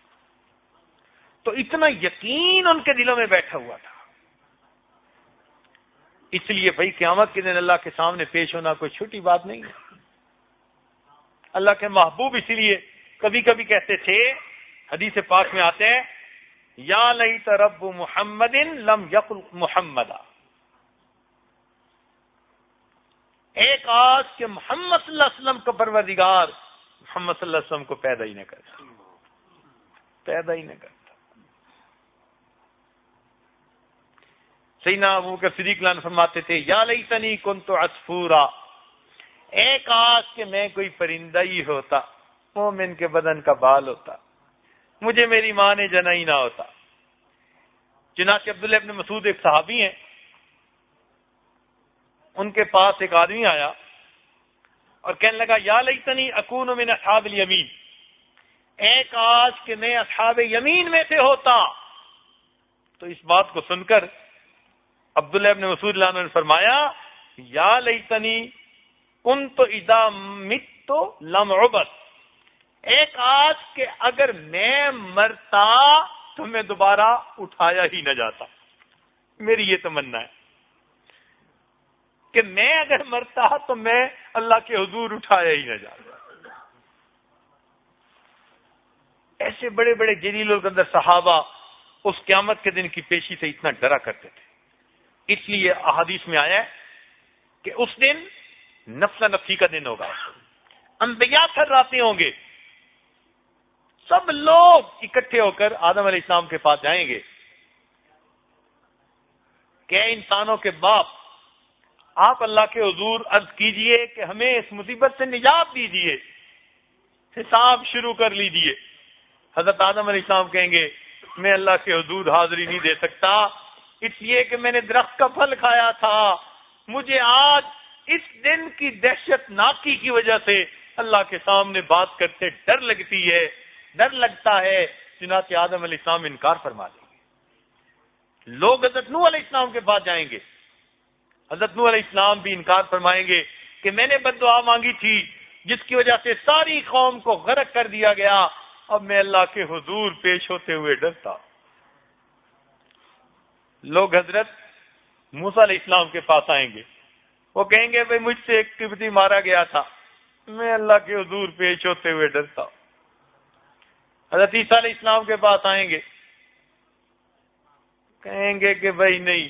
تو اتنا یقین ان کے دلوں میں بیٹھا ہوا تھا. اس لیے بھائی قیامت کے دن اللہ کے سامنے پیش ہونا کوئی چھوٹی بات نہیں ہے. اللہ کے محبوب اسی لیے کبھی کبھی کہتے تھے، حدیث پاک میں آتے ہیں، یا لیت رب محمد لم یقل محمدا. اے کاش کہ محمد صلی اللہ علیہ وسلم کا پروردگار محمد صلی اللہ علیہ وسلم کو پیدا ہی نہ کرتا، پیدا ہی نہ کرتا. سیدنا ابوبکر صدیق اللہ عنہ فرماتے تھے، یا لیتنی کنت عصفورا، اے کاش کہ میں کوئی پرندہ ہی ہوتا، مومن کے بدن کا بال ہوتا، مجھے میری ماں نے جنا ہی نہ ہوتا. چنانچہ عبداللہ ابن مسعود ایک صحابی ہیں، ان کے پاس ایک آدمی آیا اور کہنے لگا، یا لیتنی اکون من اصحاب الیمین، اے کاش کہ میں اصحاب یمین میں سے ہوتا. تو اس بات کو سن کر عبداللہ ابن مسعود اللہ عنہ نے فرمایا، یا لیتنی کنت اذا مت لم عبد، اے کاش کہ اگر میں مرتا تو میں دوبارہ اٹھایا ہی نہ جاتا. میری یہ تمنا ہے کہ میں اگر مرتا تو میں اللہ کے حضور اٹھایا ہی نہ جاتا. ایسے بڑے بڑے جلیل القدر صحابہ اس قیامت کے دن کی پیشی سے اتنا ڈرا کرتے تھے. اس لیے احادیث میں آیا ہے کہ اس دن نفس نفسی کا دن ہوگا. انبیاء تھراتے ہوں گے، سب لوگ اکٹھے ہو کر آدم علیہ السلام کے پاس جائیں گے کہ اے انسانوں کے باپ، آپ اللہ کے حضور عرض کیجئے کہ ہمیں اس مصیبت سے نجات دیجئے، حساب شروع کر لیجئے. حضرت آدم علیہ السلام کہیں گے، میں اللہ کے حضور حاضری نہیں دے سکتا، اس لیے کہ میں نے درخت کا پھل کھایا تھا. مجھے آج اس دن کی دہشت ناکی کی وجہ سے اللہ کے سامنے بات کرتے ڈر لگتی ہے، ڈر لگتا ہے. چنانچہ آدم علیہ السلام انکار فرما دیں گے. لوگ حضرت نوح علیہ السلام کے پاس جائیں گے، حضرت نوح علیہ السلام بھی انکار فرمائیں گے کہ میں نے بد دعا مانگی تھی جس کی وجہ سے ساری قوم کو غرق کر دیا گیا، اب میں اللہ کے حضور پیش ہوتے ہوئے ڈرتا. لوگ حضرت موسیٰ علیہ السلام کے پاس آئیں گے، وہ کہیں گے بھئی مجھ سے ایک قبطی مارا گیا تھا، میں اللہ کے حضور پیش ہوتے ہوئے ڈرتا. حضرت عیسیٰ علیہ السلام کے پاس آئیں گے، کہیں گے کہ بھئی نہیں،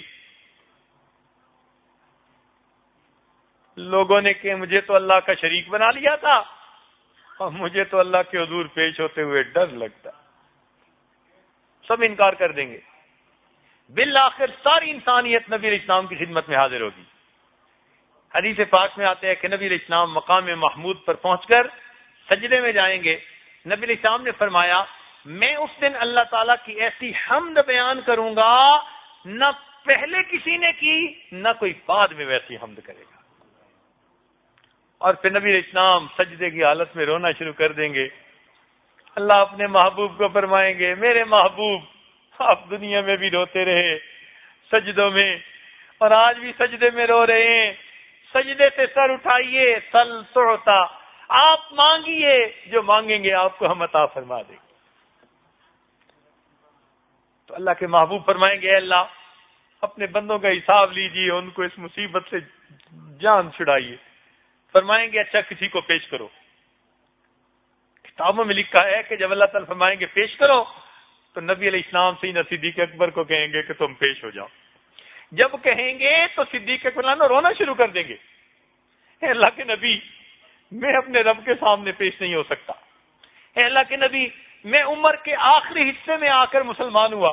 لوگوں نے کہ مجھے تو اللہ کا شریک بنا لیا تھا، اور مجھے تو اللہ کے حضور پیش ہوتے ہوئے ڈر لگتا. سب انکار کر دیں گے. بالآخر ساری انسانیت نبی علیہ السلام کی خدمت میں حاضر ہوگی. حدیث پاک میں آتے ہیں کہ نبی علیہ السلام مقام محمود پر پہنچ کر سجدے میں جائیں گے. نبی علیہ السلام نے فرمایا میں اس دن اللہ تعالیٰ کی ایسی حمد بیان کروں گا نہ پہلے کسی نے کی نہ کوئی بعد میں ویسی حمد کرے گا. اور پھر نبی علیہ السلام سجدے کی حالت میں رونا شروع کر دیں گے. اللہ اپنے محبوب کو فرمائیں گے میرے محبوب آپ دنیا میں بھی روتے رہے سجدوں میں اور آج بھی سجدے میں رو رہے ہیں. سجدے سے سر اٹھائیے سل تعطا، آپ مانگیے جو مانگیں گے آپ کو ہم عطا فرما دیں گے. تو اللہ کے محبوب فرمائیں گے اے اللہ اپنے بندوں کا حساب لیجیے، ان کو اس مصیبت سے جان چھڑائیے. فرمائیں گے اچھا کسی کو پیش کرو. کتابوں میں لکھا ہے کہ جب اللہ تعالیٰ فرمائیں گے پیش کرو تو نبی علیہ السلام سیدنا صدیق اکبر کو کہیں گے کہ تم پیش ہو جاؤ. جب کہیں گے تو صدیق اکبر رونا شروع کر دیں گے. اے اللہ کے نبی میں اپنے رب کے سامنے پیش نہیں ہو سکتا. اے اللہ کے نبی میں عمر کے آخری حصے میں آ کر مسلمان ہوا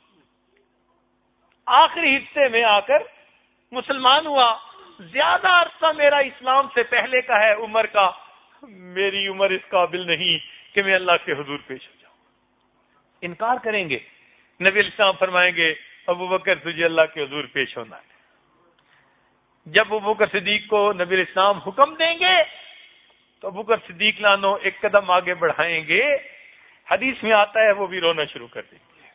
آخری حصے میں آ کر مسلمان ہوا زیادہ عرصہ میرا اسلام سے پہلے کا ہے عمر کا، میری عمر اس قابل نہیں کہ میں اللہ کے حضور پیش ہو جاؤں. انکار کریں گے. نبی علیہ السلام فرمائیں گے ابو بکر تجھے اللہ کے حضور پیش ہونا ہے. جب ابو بکر صدیق کو نبی علیہ السلام حکم دیں گے تو ابو بکر صدیق لانو ایک قدم آگے بڑھائیں گے. حدیث میں آتا ہے وہ بھی رونا شروع کر دیں گے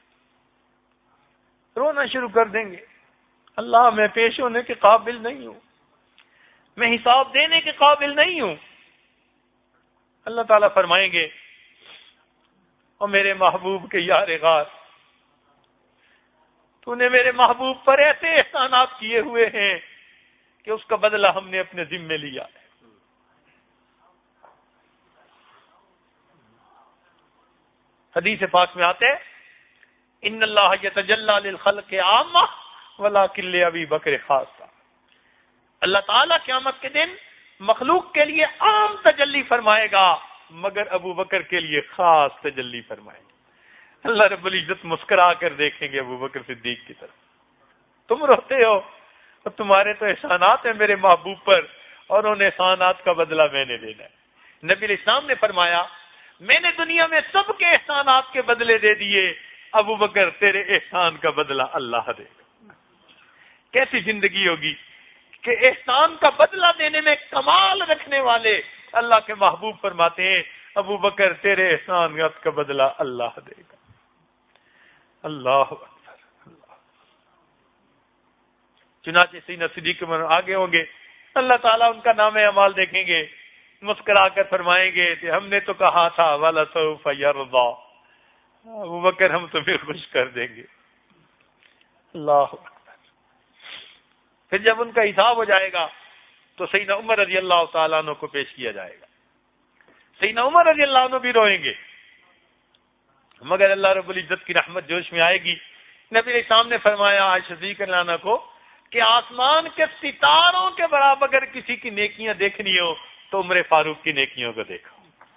رونا شروع کر دیں گے. اللہ میں پیش ہونے کے قابل نہیں ہوں، میں حساب دینے کے قابل نہیں ہوں. اللہ تعالیٰ فرمائیں گے اور میرے محبوب کے یار غار تو نے میرے محبوب پر ایسے احسانات کیے ہوئے ہیں کہ اس کا بدلہ ہم نے اپنے ذمے لیا ہے. حدیث پاک میں آتے ان اللہ یتجلی للخلق عامہ ولکن لابی بکر خاصہ. اللہ تعالیٰ قیامت کے دن مخلوق کے لیے عام تجلی فرمائے گا مگر ابو بکر کے لیے خاص تجلی فرمائے گا. اللہ رب العزت مسکرا کر دیکھیں گے ابو بکر صدیق کی طرف. تم روتے ہو اور تمہارے تو احسانات ہیں میرے محبوب پر اور ان احسانات کا بدلہ میں نے دینا ہے. نبی علیہ السلام نے فرمایا میں نے دنیا میں سب کے احسانات کے بدلے دے دیے، ابو بکر تیرے احسان کا بدلہ اللہ دے گا. کیسی زندگی ہوگی کہ احسان کا بدلہ دینے میں کمال رکھنے والے اللہ کے محبوب فرماتے ہیں ابو بکر تیرے احسان کا بدلہ اللہ دے گا. اللہ اکبر. اللہ. چنانچہ سیدنا صدیق عمر آگے ہوں گے، اللہ تعالیٰ ان کا نام اعمال دیکھیں گے، مسکرا کر فرمائیں گے کہ ہم نے تو کہا تھا وَلَسَوْفَ يَرْضَى، ابو بکر ہم تمہیں خوش کر دیں گے. اللہ اکبر. پھر جب ان کا حساب ہو جائے گا تو سیدنا عمر رضی اللہ تعالیٰ عنہ کو پیش کیا جائے گا. سیدنا عمر رضی اللہ عنہ بھی روئیں گے مگر اللہ رب العزت کی رحمت جوش میں آئے گی. نبی علیہ السلام نے فرمایا عائشہ صدیقہ رضی اللہ عنہا کو کہ آسمان کے ستاروں کے برابر اگر کسی کی نیکیاں دیکھنی ہو تو عمر فاروق کی نیکیوں کو دیکھو.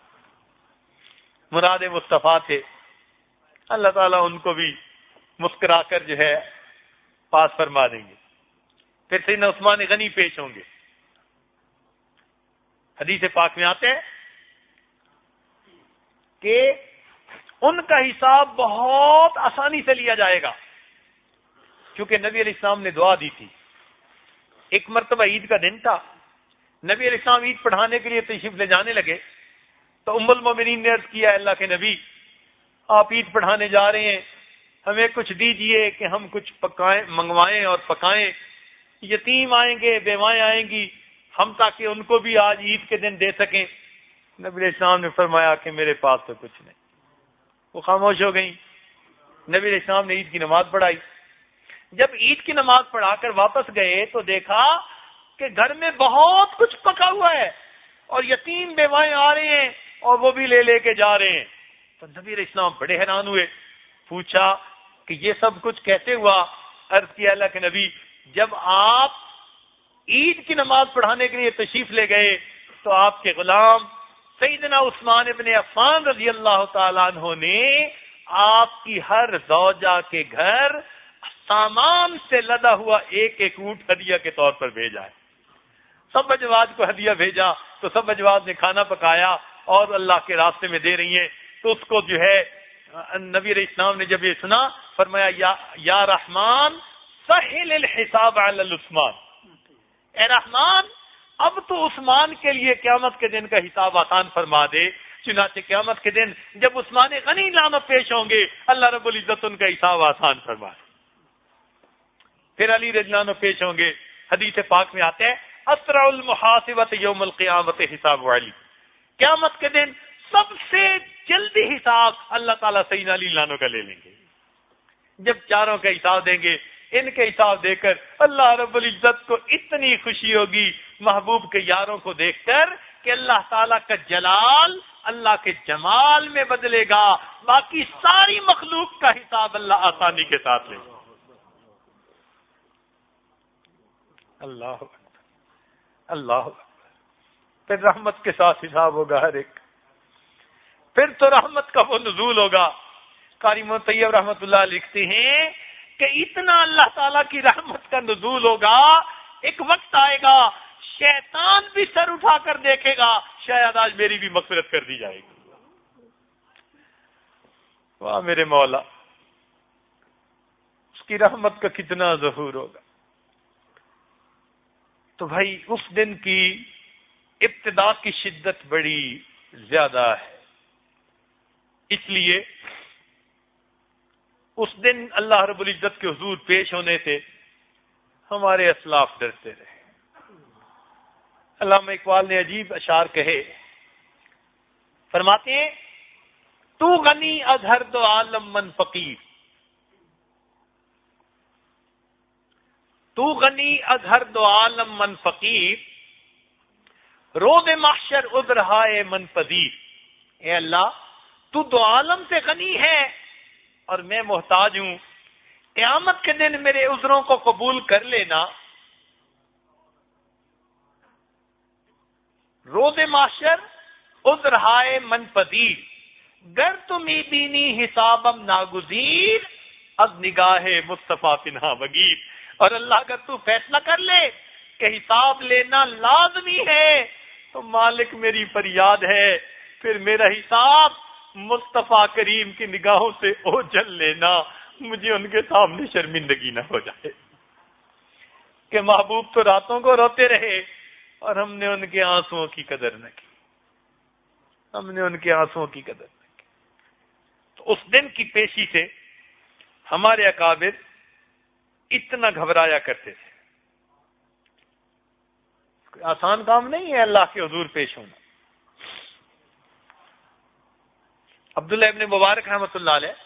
مراد مصطفیٰ تھے، اللہ تعالیٰ ان کو بھی مسکرا کر جو ہے پاس فرما دیں گے. پھر سیدنا عثمان غنی پیش ہوں گے. حدیث پاک میں آتے ہیں کہ ان کا حساب بہت آسانی سے لیا جائے گا کیونکہ نبی علیہ السلام نے دعا دی تھی. ایک مرتبہ عید کا دن تھا، نبی علیہ السلام عید پڑھانے کے لیے تشریف لے جانے لگے تو ام المومنین نے عرض کیا اللہ کے نبی آپ عید پڑھانے جا رہے ہیں، ہمیں کچھ دیجئے کہ ہم کچھ پکائیں منگوائیں اور پکائیں. یتیم آئیں گے، بیوائیں آئیں گی، ہم تاکہ ان کو بھی آج عید کے دن دے سکیں. نبی علیہ السلام نے فرمایا کہ میرے پاس تو کچھ نہیں. وہ خاموش ہو گئیں. نبی علیہ السلام نے عید کی نماز پڑھائی. جب عید کی نماز پڑھا کر واپس گئے تو دیکھا کہ گھر میں بہت کچھ پکا ہوا ہے اور یتیم بیوائیں آ رہے ہیں اور وہ بھی لے لے کے جا رہے ہیں. تو نبی علیہ السلام بڑے حیران ہوئے. پوچھا کہ یہ سب کچھ کیسے ہوا؟ عرض کیا اللہ کے نبی جب آپ عید کی نماز پڑھانے کے لیے تشریف لے گئے تو آپ کے غلام سیدنا عثمان ابن عفان رضی اللہ تعالیٰ عنہ نے آپ کی ہر زوجہ کے گھر سامان سے لدا ہوا ایک ایک اونٹ ہدیہ کے طور پر بھیجا ہے. سب ازواج کو ہدیہ بھیجا تو سب ازواج نے کھانا پکایا اور اللہ کے راستے میں دے رہی ہیں. تو اس کو جو ہے نبی علیہ السلام نے جب یہ سنا فرمایا یا یا رحمان سہل الحساب علی العثمان، اے رحمان اب تو عثمان کے لیے قیامت کے دن کا حساب آسان فرما دے. چنانچہ قیامت کے دن جب عثمان غنی نامہ پیش ہوں گے اللہ رب العزت ان کا حساب آسان فرما دے. پھر علی رضی اللہ عنہ پیش ہوں گے. حدیث پاک میں آتے ہیں اسرع المحاسبۃ یوم القیامت حساب علی، قیامت کے دن سب سے جلدی حساب اللہ تعالیٰ سیدنا علی رضی اللہ عنہ کا لے لیں گے. جب چاروں کا حساب دیں گے ان کے حساب دے کر اللہ رب العزت کو اتنی خوشی ہوگی محبوب کے یاروں کو دیکھ کر کہ اللہ تعالیٰ کا جلال اللہ کے جمال میں بدلے گا. باقی ساری مخلوق کا حساب اللہ آسانی کے ساتھ لے گا. اللہ اللہ پھر رحمت کے ساتھ حساب ہوگا ہر ایک. پھر تو رحمت کا وہ نزول ہوگا. قاری طیب رحمت اللہ لکھتے ہیں کہ اتنا اللہ تعالیٰ کی رحمت کا نزول ہوگا ایک وقت آئے گا شیطان بھی سر اٹھا کر دیکھے گا شاید آج میری بھی مغفرت کر دی جائے گی. واہ میرے مولا، اس کی رحمت کا کتنا ظہور ہوگا. تو بھائی اس دن کی ابتدا کی شدت بڑی زیادہ ہے. اس لیے اس دن اللہ رب العزت کے حضور پیش ہونے سے ہمارے اسلاف ڈرتے رہے. علامہ اقبال نے عجیب اشعار کہے، فرماتے ہیں تو غنی از ہر دو عالم من فقیر، تو غنی از ہر دو عالم من فقیر، روز محشر عذرہائے من پذیر. اے اللہ تو دو عالم سے غنی ہے اور میں محتاج ہوں، قیامت کے دن میرے عذروں کو قبول کر لینا. روز محشر عذرہائے من پذیر، گر تمہیں بینی حسابم ناگزیر، از نگاہ مصطفیٰ پنہا بگیر. اور اللہ اگر تو فیصلہ کر لے کہ حساب لینا لازمی ہے تو مالک میری فریاد ہے پھر میرا حساب مصطفیٰ کریم کی نگاہوں سے اوجھل لینا، مجھے ان کے سامنے شرمندگی نہ ہو جائے کہ محبوب تو راتوں کو روتے رہے اور ہم نے ان کے آنسوؤں کی قدر نہ کی، ہم نے ان کے آنسوؤں کی قدر نہ کی. تو اس دن کی پیشی سے ہمارے اکابر اتنا گھبرایا کرتے تھے. آسان کام نہیں ہے اللہ کے حضور پیش ہونا. عبداللہ ابن مبارک رحمۃ اللہ علیہ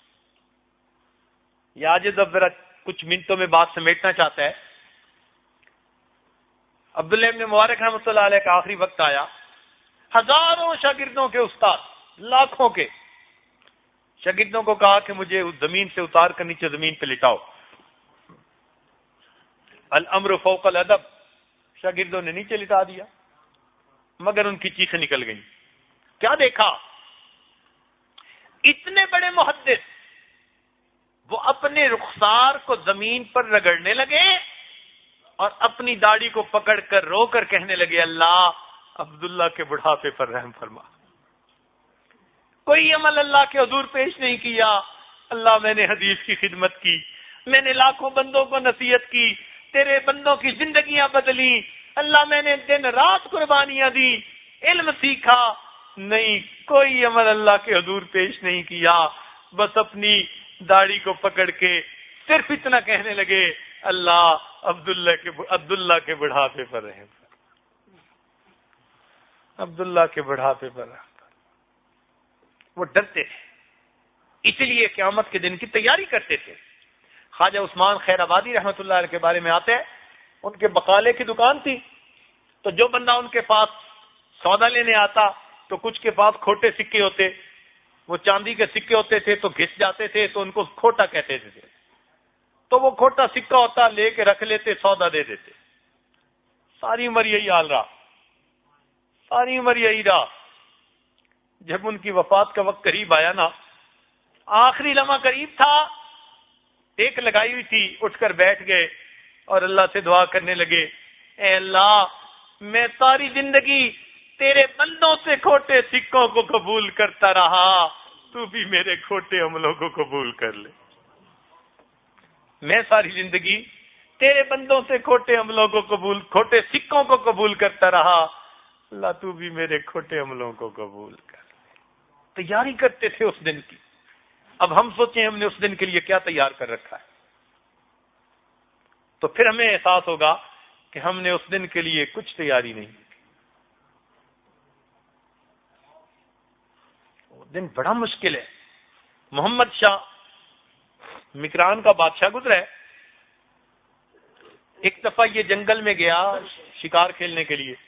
یہ آج اب ذرا کچھ منٹوں میں بات سمیٹنا چاہتا ہے. عبداللہ ابن مبارک رحمۃ اللہ علیہ کا آخری وقت آیا. ہزاروں شاگردوں کے استاد، لاکھوں کے شاگردوں کو کہا کہ مجھے اس زمین سے اتار کر نیچے زمین پہ لٹاؤ. الامر فوق الادب، شاگردوں نے نیچے لٹا دیا مگر ان کی چیخیں نکل گئیں. کیا دیکھا؟ اتنے بڑے محدث وہ اپنے رخسار کو زمین پر رگڑنے لگے اور اپنی داڑھی کو پکڑ کر رو کر کہنے لگے اللہ عبداللہ کے بڑھاپے پر رحم فرما. کوئی عمل اللہ کے حضور پیش نہیں کیا. اللہ میں نے حدیث کی خدمت کی، میں نے لاکھوں بندوں کو نصیحت کی، تیرے بندوں کی زندگیاں بدلی. اللہ میں نے دن رات قربانیاں دی، علم سیکھا، نہیں کوئی عمل اللہ کے حضور پیش نہیں کیا. بس اپنی داڑھی کو پکڑ کے صرف اتنا کہنے لگے اللہ عبداللہ کے عبداللہ کے بڑھاپے پر رحم فرما، عبداللہ کے بڑھاپے پر رحم فرما. وہ ڈرتے تھے، اس لیے قیامت کے دن کی تیاری کرتے تھے. خواجہ عثمان خیر آبادی رحمۃ اللہ علیہ کے بارے میں آتے ہیں، ان کے بقالے کی دکان تھی تو جو بندہ ان کے پاس سودا لینے آتا تو کچھ کے پاس کھوٹے سکے ہوتے، وہ چاندی کے سکے ہوتے تھے تو گھس جاتے تھے تو ان کو کھوٹا کہتے تھے. تو وہ کھوٹا سکہ ہوتا لے کے رکھ لیتے، سودا دے دیتے. ساری عمر یہی حال رہا، ساری عمر یہی رہا. جب ان کی وفات کا وقت قریب آیا نا، آخری لمحہ قریب تھا، ایک لگائی ہوئی تھی، اٹھ کر بیٹھ گئے اور اللہ سے دعا کرنے لگے، اے اللہ میں ساری زندگی تیرے بندوں سے کھوٹے سکوں کو قبول کرتا رہا، تو بھی میرے کھوٹے عملوں کو قبول کر لے۔ میں ساری زندگی تیرے بندوں سے کھوٹے عملوں کو قبول کھوٹے سکوں کو قبول کرتا رہا، اللہ تو بھی میرے کھوٹے عملوں کو قبول کر لے۔ تیاری کرتے تھے اس دن کی۔ اب ہم سوچیں ہم نے اس دن کے لیے کیا تیار کر رکھا ہے، تو پھر ہمیں احساس ہوگا کہ ہم نے اس دن کے لیے کچھ تیاری نہیں کی۔ وہ دن بڑا مشکل ہے۔ محمد شاہ مکران کا بادشاہ گزرا ہے، ایک دفعہ یہ جنگل میں گیا شکار کھیلنے کے لیے،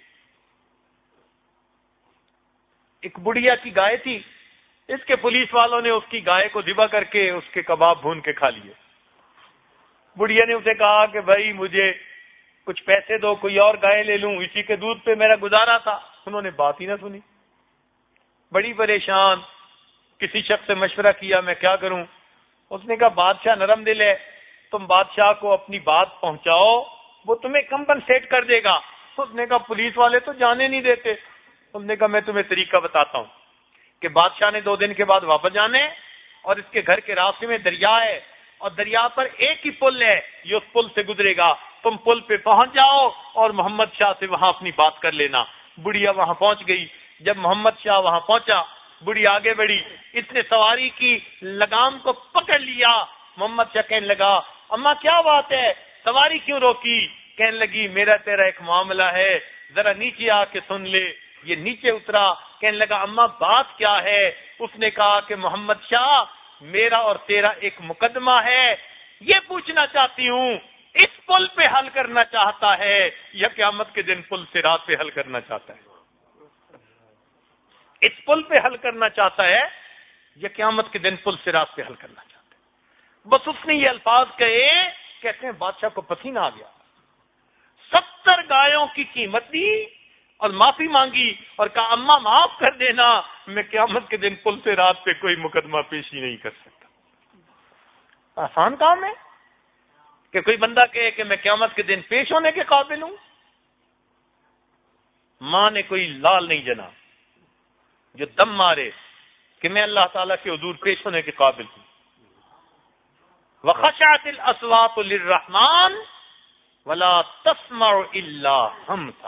ایک بڑھیا کی گائے تھی، اس کے پولیس والوں نے اس کی گائے کو ذبح کر کے اس کے کباب بھون کے کھا لیے۔ بڑھیا نے اسے کہا کہ بھائی مجھے کچھ پیسے دو، کوئی اور گائے لے لوں، اسی کے دودھ پہ میرا گزارا تھا۔ انہوں نے بات ہی نہ سنی، بڑی پریشان، کسی شخص سے مشورہ کیا میں کیا کروں۔ اس نے کہا بادشاہ نرم دل ہے، تم بادشاہ کو اپنی بات پہنچاؤ، وہ تمہیں کمپنسیٹ کر دے گا۔ اس نے کہا پولیس والے تو جانے نہیں دیتے۔ اس نے کہا میں تمہیں طریقہ بتاتا ہوں کہ بادشاہ نے دو دن کے بعد واپس جانے، اور اس کے گھر کے راستے میں دریا ہے، اور دریا پر ایک ہی پل ہے، یہ اس پل سے گزرے گا، تم پل پہ پہنچ جاؤ اور محمد شاہ سے وہاں اپنی بات کر لینا۔ بڑھیا وہاں پہنچ گئی۔ جب محمد شاہ وہاں پہنچا، بڑھی آگے بڑھی، اس نے سواری کی لگام کو پکڑ لیا۔ محمد شاہ کہنے لگا اماں کیا بات ہے، سواری کیوں روکی؟ کہنے لگی میرا تیرا ایک معاملہ ہے، ذرا نیچے آ کے سن لے۔ یہ نیچے اترا، کہنے لگا اماں بات کیا ہے؟ اس نے کہا کہ محمد شاہ میرا اور تیرا ایک مقدمہ ہے، یہ پوچھنا چاہتی ہوں اس پل پہ حل کرنا چاہتا ہے یا قیامت کے دن پل سے رات پہ حل کرنا چاہتا ہے؟ اس پل پہ حل کرنا چاہتا ہے یا قیامت کے دن پل سے رات پہ حل کرنا چاہتا ہے؟ بس اس نے یہ الفاظ کہے، کہتے ہیں بادشاہ کو پسینہ آ گیا، ستر گایوں کی قیمت دی اور معافی مانگی اور کہا اماں معاف کر دینا، میں قیامت کے دن پل سے رات پہ کوئی مقدمہ پیشی نہیں کر سکتا۔ آسان کام ہے کہ کوئی بندہ کہے کہ میں قیامت کے دن پیش ہونے کے قابل ہوں؟ ماں نے کوئی لال نہیں جنا جو دم مارے کہ میں اللہ تعالیٰ کے حضور پیش ہونے کے قابل ہوں۔ وَخَشَعَتِ الْأَصْوَاتُ لِلرَّحْمَنِ وَلَا تَسْمَعُ إِلَّا ہَمْسًا۔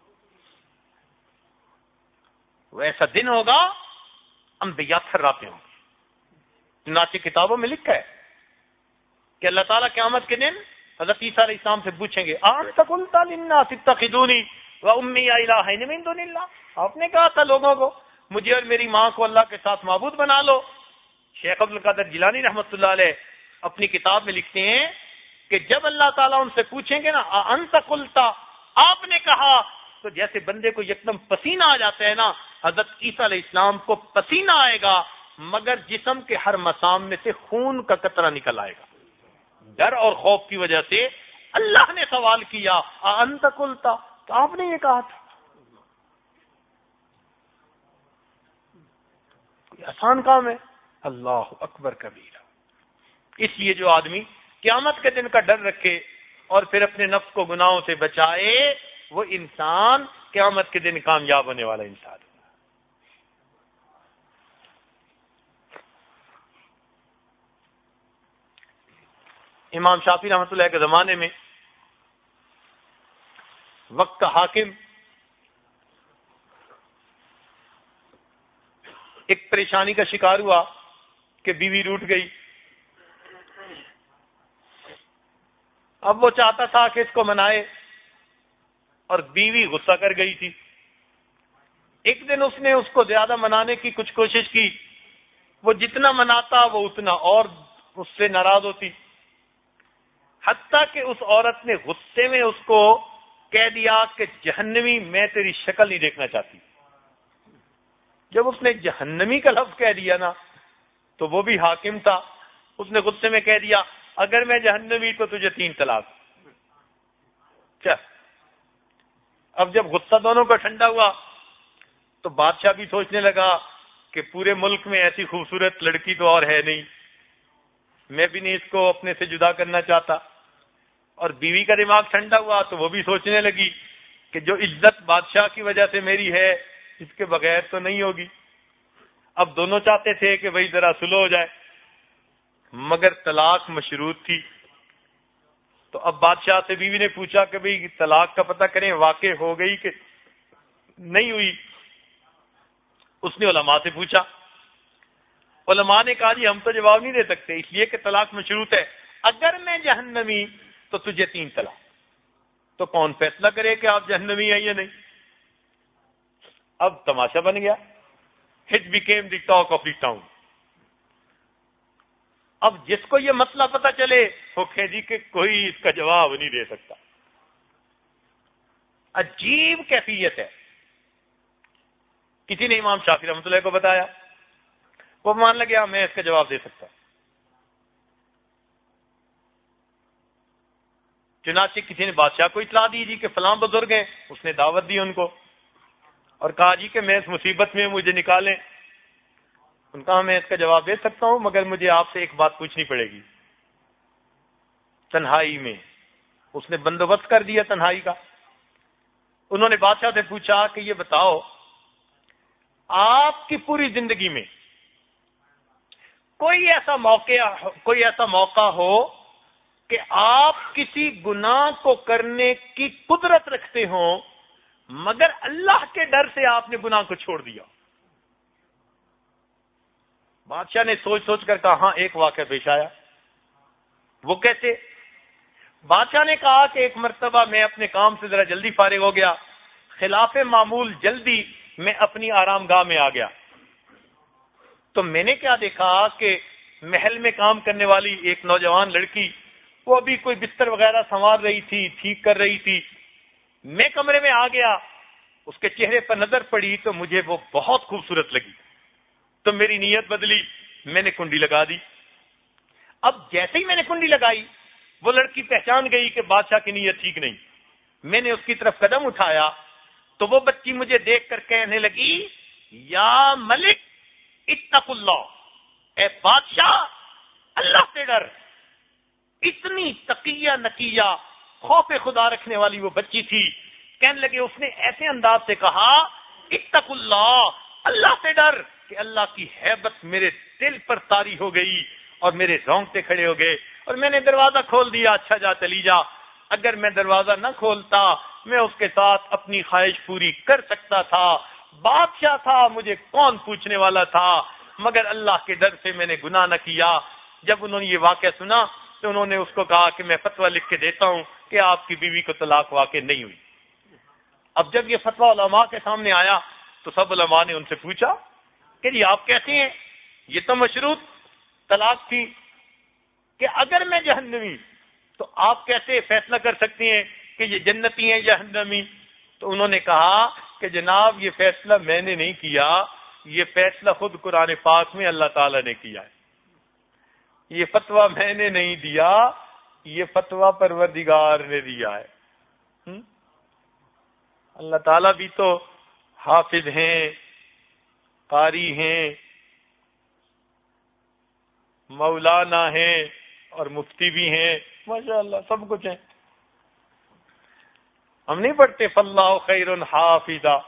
وہ ایسا دن ہوگا انبیاء تھراتے ہوں گے۔ چنانچہ کتابوں میں لکھا ہے کہ اللہ تعالیٰ قیامت کے دن حضرت عیسیٰ علیہ السلام سے پوچھیں گے أَأَنْتَ قُلْتَ لِلنَّاسِ اتَّخِذُونِي وَأُمِّيَ إِلَٰهَيْنِ مِن دُونِ اللَّهِ، آپ نے کہا تھا لوگوں کو مجھے اور میری ماں کو اللہ کے ساتھ معبود بنا لو۔ شیخ عبد القادر جیلانی رحمۃ اللہ علیہ اپنی کتاب میں لکھتے ہیں کہ جب اللہ تعالیٰ ان سے پوچھیں گے نا أَأَنْتَ قُلْتَ، آپ نے کہا، تو جیسے بندے کو یکدم پسینہ آ جاتا ہے نا، حضرت عیسیٰ علیہ السلام کو پسینہ آئے گا مگر جسم کے ہر مسام میں سے خون کا قطرہ نکل آئے گا۔ ڈر اور خوف کی وجہ سے اللہ نے سوال کیا أَأَنْتَ قُلْتَ، تو آپ نے یہ کہا تھا۔ آسان کام ہے؟ اللہ اکبر کبیرہ۔ اس لیے جو آدمی قیامت کے دن کا ڈر رکھے اور پھر اپنے نفس کو گناہوں سے بچائے، وہ انسان قیامت کے دن کامیاب ہونے والا انسان ہے۔ امام شافعی رحمۃ اللہ کے زمانے میں وقت کا حاکم ایک پریشانی کا شکار ہوا کہ بیوی روٹھ گئی۔ اب وہ چاہتا تھا کہ اس کو منائے اور بیوی غصہ کر گئی تھی۔ ایک دن اس نے اس کو زیادہ منانے کی کچھ کوشش کی، وہ جتنا مناتا وہ اتنا اور اس سے ناراض ہوتی، حتیٰ کہ اس عورت نے غصے میں اس کو کہہ دیا کہ جہنمی میں تیری شکل نہیں دیکھنا چاہتی۔ جب اس نے جہنمی کا لفظ کہہ دیا نا تو وہ بھی حاکم تھا، اس نے غصے میں کہہ دیا اگر میں جہنمی تو تجھے تین طلاق۔ کیا اب جب غصہ دونوں کا ٹھنڈا ہوا تو بادشاہ بھی سوچنے لگا کہ پورے ملک میں ایسی خوبصورت لڑکی تو اور ہے نہیں، میں بھی نہیں اس کو اپنے سے جدا کرنا چاہتا. اور بیوی کا دماغ ٹھنڈا ہوا تو وہ بھی سوچنے لگی کہ جو عزت بادشاہ کی وجہ سے میری ہے اس کے بغیر تو نہیں ہوگی. اب دونوں چاہتے تھے کہ بھئی ذرا سلو ہو جائے، مگر طلاق مشروط تھی. تو اب بادشاہ سے بیوی نے پوچھا کہ بھئی طلاق کا پتہ کریں واقع ہو گئی کہ نہیں ہوئی. اس نے علماء سے پوچھا. علماء نے کہا جی ہم تو جواب نہیں دے سکتے اس لیے کہ طلاق مشروط ہے. اگر میں جہنمی تو تجھے تین طلاق. تو کون فیصلہ کرے کہ آپ جہنمی ہیں یا نہیں؟ اب تماشا بن گیا. It became the talk of the town. اب جس کو یہ مسئلہ پتہ چلے وہ کہے جی کہ کوئی اس کا جواب نہیں دے سکتا. عجیب کیفیت ہے. کسی نے امام شافعی رحمۃ اللہ کو بتایا، وہ مان لگیا میں اس کا جواب دے سکتا. چنانچہ کسی نے بادشاہ کو اطلاع دی جی کہ فلاں بزرگ ہیں، اس نے دعوت دی ان کو اور کہا جی کہ میں اس مصیبت میں مجھے نکالیں. ان کا میں اس کا جواب دے سکتا ہوں مگر مجھے آپ سے ایک بات پوچھنی پڑے گی. تنہائی میں اس نے بندوبست کر دیا تنہائی کا. انہوں نے بادشاہ سے پوچھا کہ یہ بتاؤ آپ کی پوری زندگی میں کوئی ایسا موقع کوئی ایسا موقع ہو کہ آپ کسی گناہ کو کرنے کی قدرت رکھتے ہوں مگر اللہ کے ڈر سے آپ نے گناہ کو چھوڑ دیا. بادشاہ نے سوچ سوچ کر کہا ہاں ایک واقعہ پیش آیا. وہ کیسے؟ بادشاہ نے کہا کہ ایک مرتبہ میں اپنے کام سے ذرا جلدی فارغ ہو گیا، خلاف معمول جلدی میں اپنی آرام گاہ میں آ گیا. تو میں نے کیا دیکھا کہ محل میں کام کرنے والی ایک نوجوان لڑکی وہ ابھی کوئی بستر وغیرہ سنوار رہی تھی، ٹھیک کر رہی تھی. میں کمرے میں آ گیا، اس کے چہرے پر نظر پڑی تو مجھے وہ بہت خوبصورت لگی. تو میری نیت بدلی، میں نے کنڈی لگا دی. اب جیسے ہی میں نے کنڈی لگائی وہ لڑکی پہچان گئی کہ بادشاہ کی نیت ٹھیک نہیں. میں نے اس کی طرف قدم اٹھایا تو وہ بچی مجھے دیکھ کر کہنے لگی یا ملک اتق اللہ، اے بادشاہ اللہ سے ڈر. اتنی تقیہ نقیہ خوف خدا رکھنے والی وہ بچی تھی. کہنے لگے اس نے ایسے انداز سے کہا اتق اللہ، اللہ سے ڈر، کہ اللہ کی ہیبت میرے دل پر طاری ہو گئی اور میرے رونگٹے کھڑے ہو گئے. اور میں نے دروازہ کھول دیا، اچھا جا چلی جا. اگر میں دروازہ نہ کھولتا میں اس کے ساتھ اپنی خواہش پوری کر سکتا تھا. بادشاہ تھا، مجھے کون پوچھنے والا تھا، مگر اللہ کے ڈر سے میں نے گناہ نہ کیا. جب انہوں نے یہ واقعہ سنا تو انہوں نے اس کو کہا کہ میں فتویٰ لکھ کے دیتا ہوں کہ آپ کی بیوی کو طلاق واقع نہیں ہوئی. اب جب یہ فتویٰ علماء کے سامنے آیا تو سب علماء نے ان سے پوچھا کہ جی آپ کہتے ہیں یہ تو مشروط طلاق تھی کہ اگر میں جہنمی تو آپ کیسے فیصلہ کر سکتے ہیں کہ یہ جنتی ہیں جہنمی؟ تو انہوں نے کہا کہ جناب یہ فیصلہ میں نے نہیں کیا، یہ فیصلہ خود قرآن پاک میں اللہ تعالیٰ نے کیا ہے. یہ فتویٰ میں نے نہیں دیا، یہ فتویٰ پروردگار نے دیا ہے. اللہ تعالیٰ بھی تو حافظ ہیں، قاری ہیں، مولانا ہیں اور مفتی بھی ہیں، ماشاءاللہ سب کچھ ہیں. ہم نہیں پڑھتے فاللہ خیر حافظا،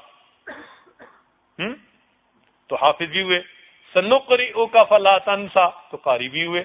تو حافظ بھی ہوئے. سنقرئک فلا تنسا، تو قاری بھی ہوئے.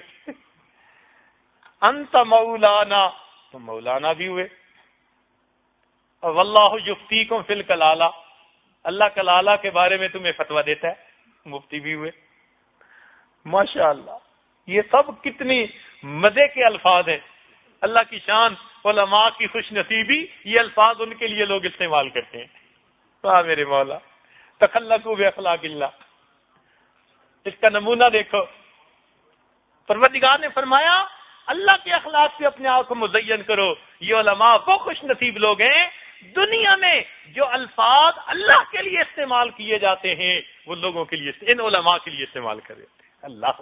انت مولانا، تو مولانا بھی ہوئے. اور واللہ یفتیکم فی الکلالہ، اللہ کلالہ کے بارے میں تمہیں فتویٰ دیتا ہے، مفتی بھی ہوئے. ماشاءاللہ یہ سب کتنی مزے کے الفاظ ہیں. اللہ کی شان، علماء کی خوش نصیبی، یہ الفاظ ان کے لیے لوگ استعمال کرتے ہیں. واہ میرے مولا، تخلقوا باخلاق اللہ. اس کا نمونہ دیکھو، پروردگار نے فرمایا اللہ کے اخلاق سے اپنے آپ کو مزین کرو. یہ علماء وہ خوش نصیب لوگ ہیں دنیا میں جو الفاظ اللہ کے لیے استعمال کیے جاتے ہیں وہ لوگوں کے لیے، ان علماء کے لیے استعمال کر دیتے ہیں. اللہ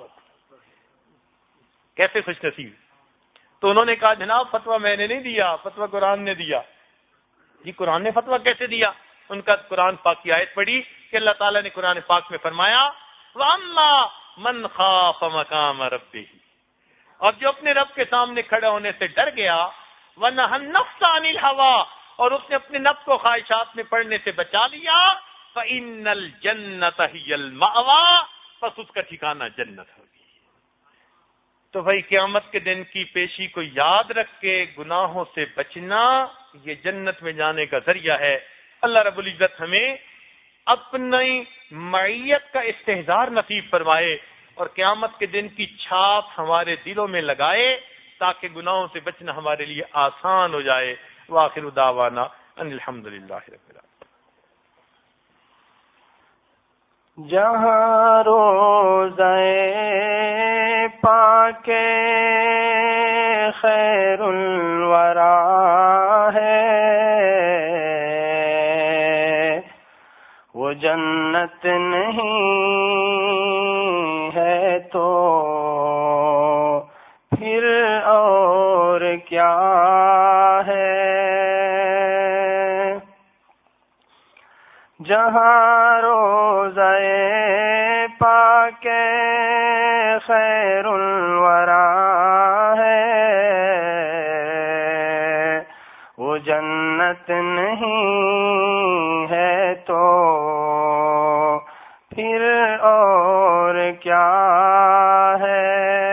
کیسے خوش نصیب. تو انہوں نے کہا جناب فتویٰ میں نے نہیں دیا، فتویٰ قرآن نے دیا. جی قرآن نے فتویٰ کیسے دیا؟ ان کا قرآن پاک کی آیت پڑھی کہ اللہ تعالیٰ نے قرآن پاک میں فرمایا وَأَمَّا مَنْ خَافَ مَقَامَ رَبِّهِ، اور جو اپنے رب کے سامنے کھڑے ہونے سے ڈر گیا، وَنَهَى النَّفْسَ عَنِ الْهَوَىٰ، اور اس نے اپنے نفس کو خواہشات میں پڑنے سے بچا لیا، فَإِنَّ الْجَنَّةَ هِيَ الْمَأْوَىٰ، پس اس کا ٹھکانہ جنت ہوگی۔ تو بھائی قیامت کے دن کی پیشی کو یاد رکھ کے گناہوں سے بچنا یہ جنت میں جانے کا ذریعہ ہے۔ اللہ رب العزت ہمیں اپنی معیت کا استحضار نصیب فرمائے اور قیامت کے دن کی چھاپ ہمارے دلوں میں لگائے تاکہ گناہوں سے بچنا ہمارے لیے آسان ہو جائے۔ وآخر دعوانا ان الحمدللہ رب العالمین۔ جہاں روزہ پاک خیر الورا ہے وہ جنت نہیں ہے تو پھر اور کیا ہے۔ جہاں روزہ پاک خیر الورا ہے وہ جنت نہیں ہے تو پھر اور کیا ہے۔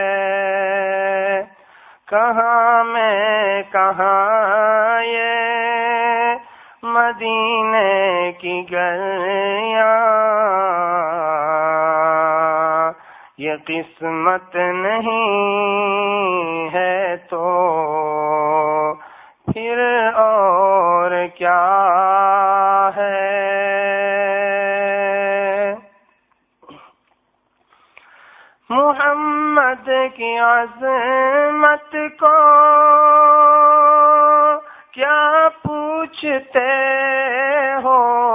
کہاں میں کہاں یہ مدینے کی گلیاں، یہ قسمت نہیں ہے تو پھر اور کیا ہے۔ محمد کی عظمت کو کیا پوچھتے ہو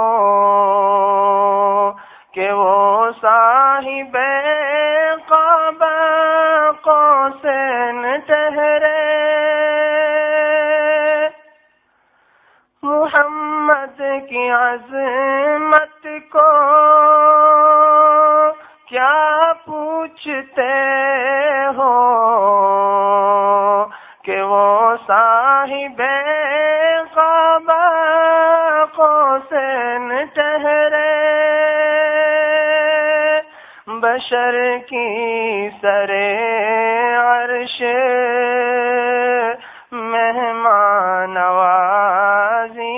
کہ وہ صاحب قاب قوسین ٹھہرے۔ محمد کی عظمت کو کیا پوچھتے ہو کہ وہ صاحب قاب قوسین ٹھہرے۔ بشر کی سرے عرش مہمان نوازی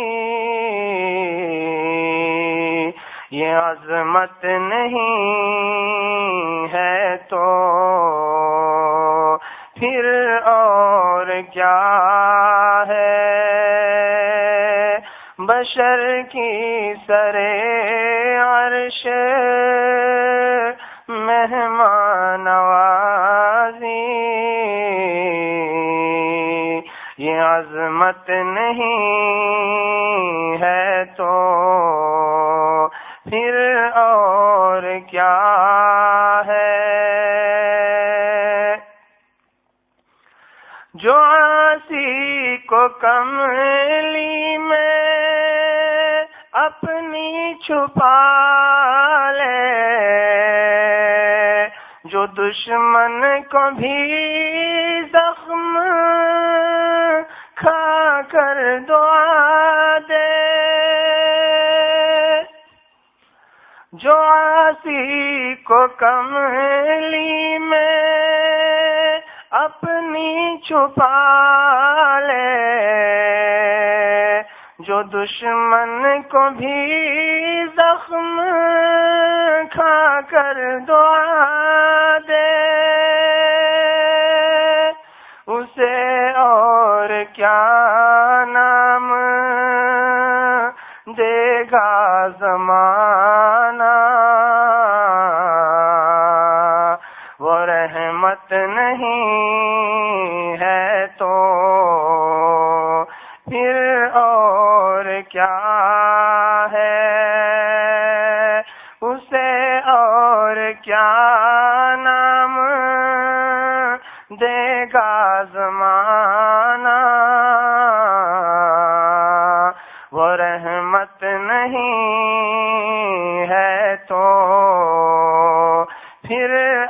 یہ عظمت نہیں ہے تو پھر اور کیا ہے۔ بشر کی سرے عرش مہمان نوازی یہ عظمت نہیں ہے تو پھر اور کیا ہے۔ جو عاصی کو کملی میں اپنی چھپا لے، جو دشمن کو بھی زخم کھا کر دعا دے، جو عاصی کو کملی میں اپنی چھپا لے، جو دشمن کو بھی زخم کھا کر دعا دے، اسے اور کیا نام دے گا زمانہ، وہ رحمت نہیں ہے تو پھر اور کیا ہے۔ اسے اور کیا نام دے گا زمانہ، وہ رحمت نہیں ہے تو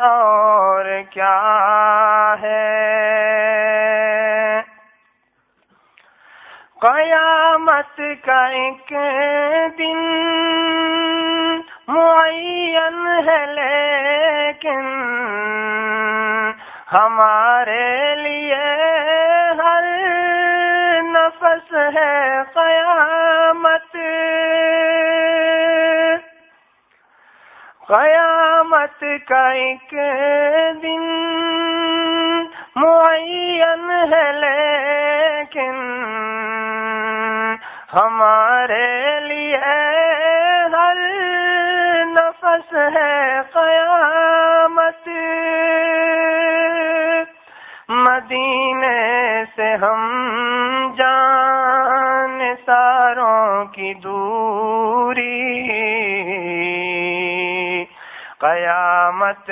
اور کیا ہے؟ قیامت کا ایک دن معین ہے لیکن ہمارے لیے ہر نفس ہے قیامت. قیامت کا ایک دن معین ہے لیکن ہمارے لیے ہر نفس ہے قیامت. مدینے سے ہم جان ساروں کی دوری قیامت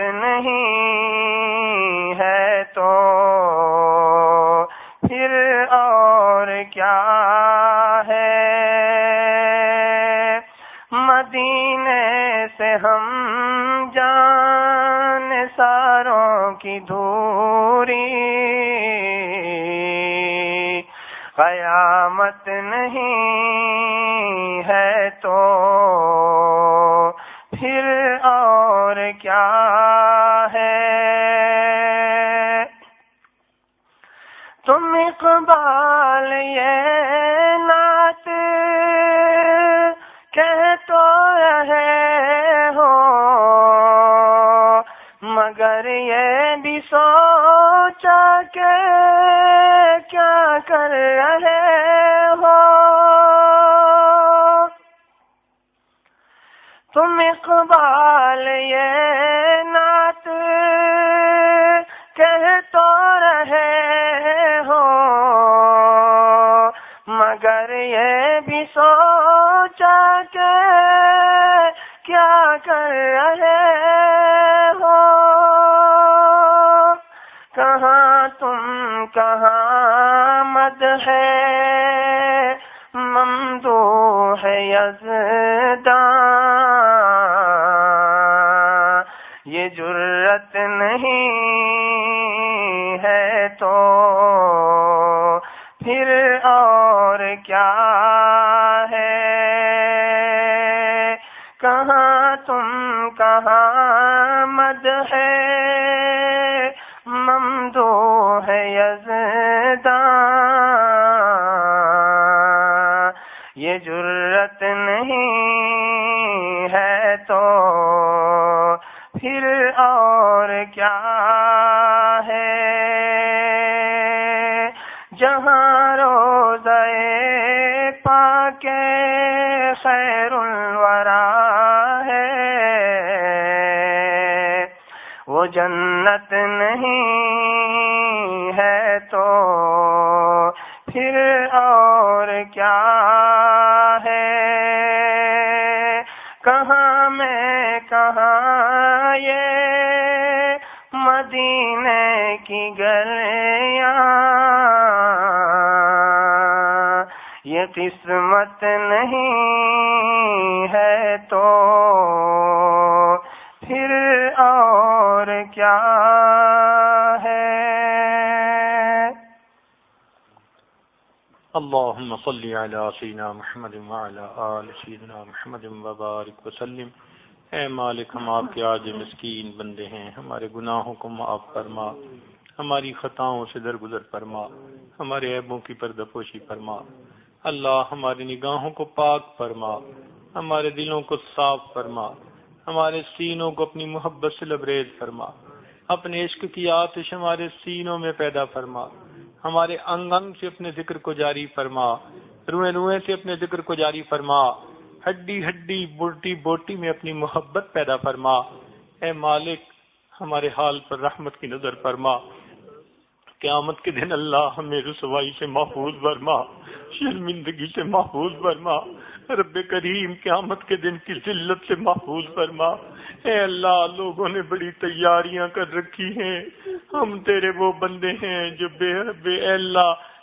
نہیں ہے تو پھر اور کیا ہے؟ مدینے سے ہم جان ساروں کی دوری قیامت نہیں ہے تو پھر اور کیا ہے؟ تم اقبال یہ نعت کہہ تو رہے ہو مگر یہ بھی سوچا کہ کیا کر رہے ہو؟ تم اقبال یہ نعت کہہ تو رہے ہو مگر یہ بھی سوچا کہ کیا کر رہے ہو؟ کہاں تم کہاں مدح ہے ممدوح یزداں یہ جرت نہیں ہے تو پھر اور کیا ہے؟ کہاں تم کہاں مدح ہے ممدوح یزداں یہ جرت نہیں ہے تو پھر اور کیا ہے؟ جہاں روضہ پاک خیر الورا ہے وہ جنت نہیں ہے تو پھر اور کیا ہے؟ کہاں میں کہاں یہ مدینے کی گلیاں یہ قسمت نہیں ہے تو پھر اور کیا ہے؟ اللهم صل على سيدنا محمد وعلى آل سيدنا محمد وبارك وسلم. اے مالک ہم آپ کے عاجز مسکین بندے ہیں، ہمارے گناہوں کو معاف فرما، ہماری خطاؤں سے درگزر فرما، ہمارے عیبوں کی پردہ پوشی فرما. اللہ ہماری نگاہوں کو پاک فرما، ہمارے دلوں کو صاف فرما، ہمارے سینوں کو اپنی محبت سے لبریز فرما، اپنے عشق کی آتش ہمارے سینوں میں پیدا فرما، ہمارے انگ انگ سے اپنے ذکر کو جاری فرما، روئے روئے سے اپنے ذکر کو جاری فرما، ہڈی ہڈی بوٹی بوٹی میں اپنی محبت پیدا فرما. اے مالک ہمارے حال پر رحمت کی نظر فرما. قیامت کے دن اللہ ہمیں رسوائی سے محفوظ فرما، شرمندگی سے محفوظ فرما. رب کریم قیامت کے دن کی ذلت سے محفوظ فرما. اے اللہ لوگوں نے بڑی تیاریاں کر رکھی ہیں، ہم تیرے وہ بندے ہیں جو بے بے اے اللہ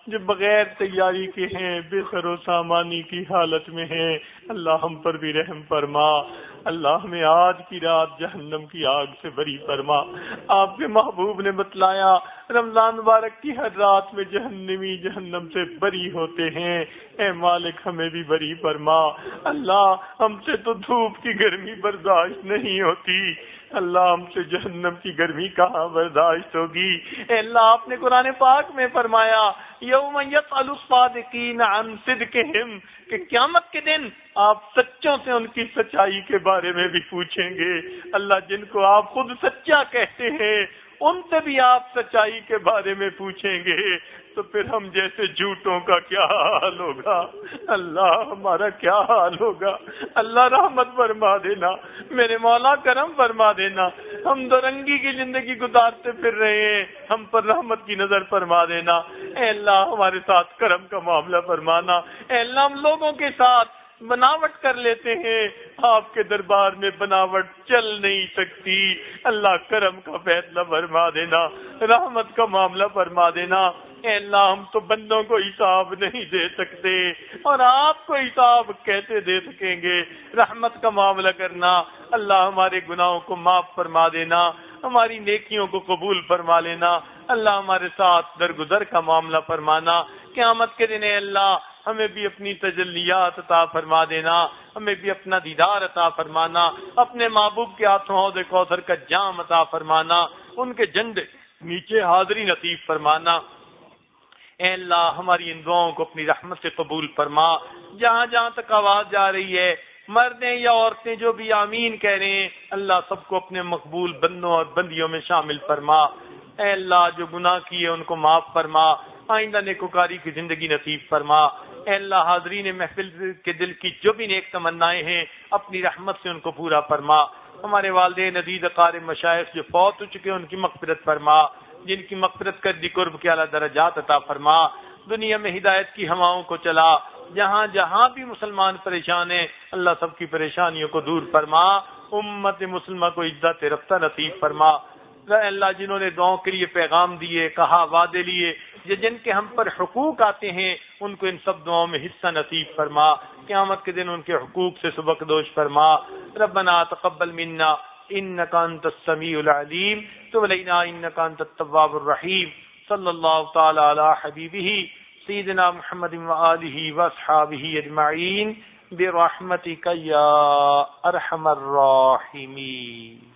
جو بغیر تیاری کے ہیں، بے سر و سامانی کی حالت میں ہیں، اللہ ہم پر بھی رحم فرما۔ اللہ ہمیں آج کی رات جہنم کی آگ سے بری فرما۔ آپ کے محبوب نے بتلایا رمضان مبارک کی ہر رات میں جہنمی جہنم سے بری ہوتے ہیں، اے مالک ہمیں بھی بری فرما۔ اللہ ہم سے تو دھوپ کی گرمی برداشت نہیں ہوتی، اللہ ہم سے جہنم کی گرمی کہاں برداشت ہوگی۔ اے اللہ آپ نے قرآن پاک میں فرمایا یوم یسأل الصادقین عن صدقہم، کہ قیامت کے دن آپ سچوں سے ان کی سچائی کے بارے میں بھی پوچھیں گے۔ اللہ جن کو آپ خود سچا کہتے ہیں ان سے بھی آپ سچائی کے بارے میں پوچھیں گے، تو پھر ہم جیسے جھوٹوں کا کیا حال ہوگا؟ اللہ ہمارا کیا حال ہوگا؟ اللہ رحمت فرما دینا، میرے مولا کرم فرما دینا۔ ہم دو رنگی کی زندگی گزارتے پھر رہے ہیں، ہم پر رحمت کی نظر فرما دینا۔ اے اللہ ہمارے ساتھ کرم کا معاملہ فرمانا۔ اے اللہ ہم لوگوں کے ساتھ بناوٹ کر لیتے ہیں، آپ کے دربار میں بناوٹ چل نہیں سکتی۔ اللہ کرم کا فیصلہ فرما دینا، رحمت کا معاملہ فرما دینا۔ اے اللہ ہم تو بندوں کو حساب نہیں دے سکتے اور آپ کو حساب کیسے دے سکیں گے؟ رحمت کا معاملہ کرنا، اللہ ہمارے گناہوں کو معاف فرما دینا، ہماری نیکیوں کو قبول فرما لینا۔ اللہ ہمارے ساتھ درگزر کا معاملہ فرمانا۔ قیامت کے دن اے اللہ ہمیں بھی اپنی تجلیات عطا فرما دینا، ہمیں بھی اپنا دیدار عطا فرمانا، اپنے محبوب کے ہاتھوں حوض کوثر کا جام عطا فرمانا، ان کے جھنڈے نیچے حاضری نصیب فرمانا۔ اے اللہ ہماری ان دعاؤں کو اپنی رحمت سے قبول فرما۔ جہاں جہاں تک آواز جا رہی ہے، مردیں یا عورتیں جو بھی آمین کہہ رہے ہیں، اللہ سب کو اپنے مقبول بندوں اور بندیوں میں شامل فرما۔ اے اللہ جو گناہ کیے ان کو معاف فرما، آئندہ نیکوکاری کی زندگی نصیب فرما۔ اے اللہ حاضرین محفل کے دل کی جو بھی نیک تمنائیں ہیں اپنی رحمت سے ان کو پورا فرما۔ ہمارے والدین عزیز اقارب مشائخ جو فوت ہو چکے ان کی مغفرت فرما، جن کی مغفرت کر دی قرب کے اعلیٰ درجات عطا فرما۔ دنیا میں ہدایت کی ہواؤں کو چلا، جہاں جہاں بھی مسلمان پریشان ہیں اللہ سب کی پریشانیوں کو دور فرما، امت مسلمہ کو عزت رفتہ نصیب فرما۔ اے اللہ جنہوں نے دعاؤں کے لیے پیغام دیے، کہا، وعدے لیے، جن کے ہم پر حقوق آتے ہیں ان کو ان سب دعاؤں میں حصہ نصیب فرما۔ قیامت کے دن ان کے حقوق سے سبکدوش فرما۔ ربنا تقبل منا انک انت السمیع العلیم تب علینا انک انت التواب الرحیم۔ صلی اللہ تعالی علی حبیبہ سیدنا محمد وآلہ واصحابہ اجمعین برحمتک یا ارحم الراحمین۔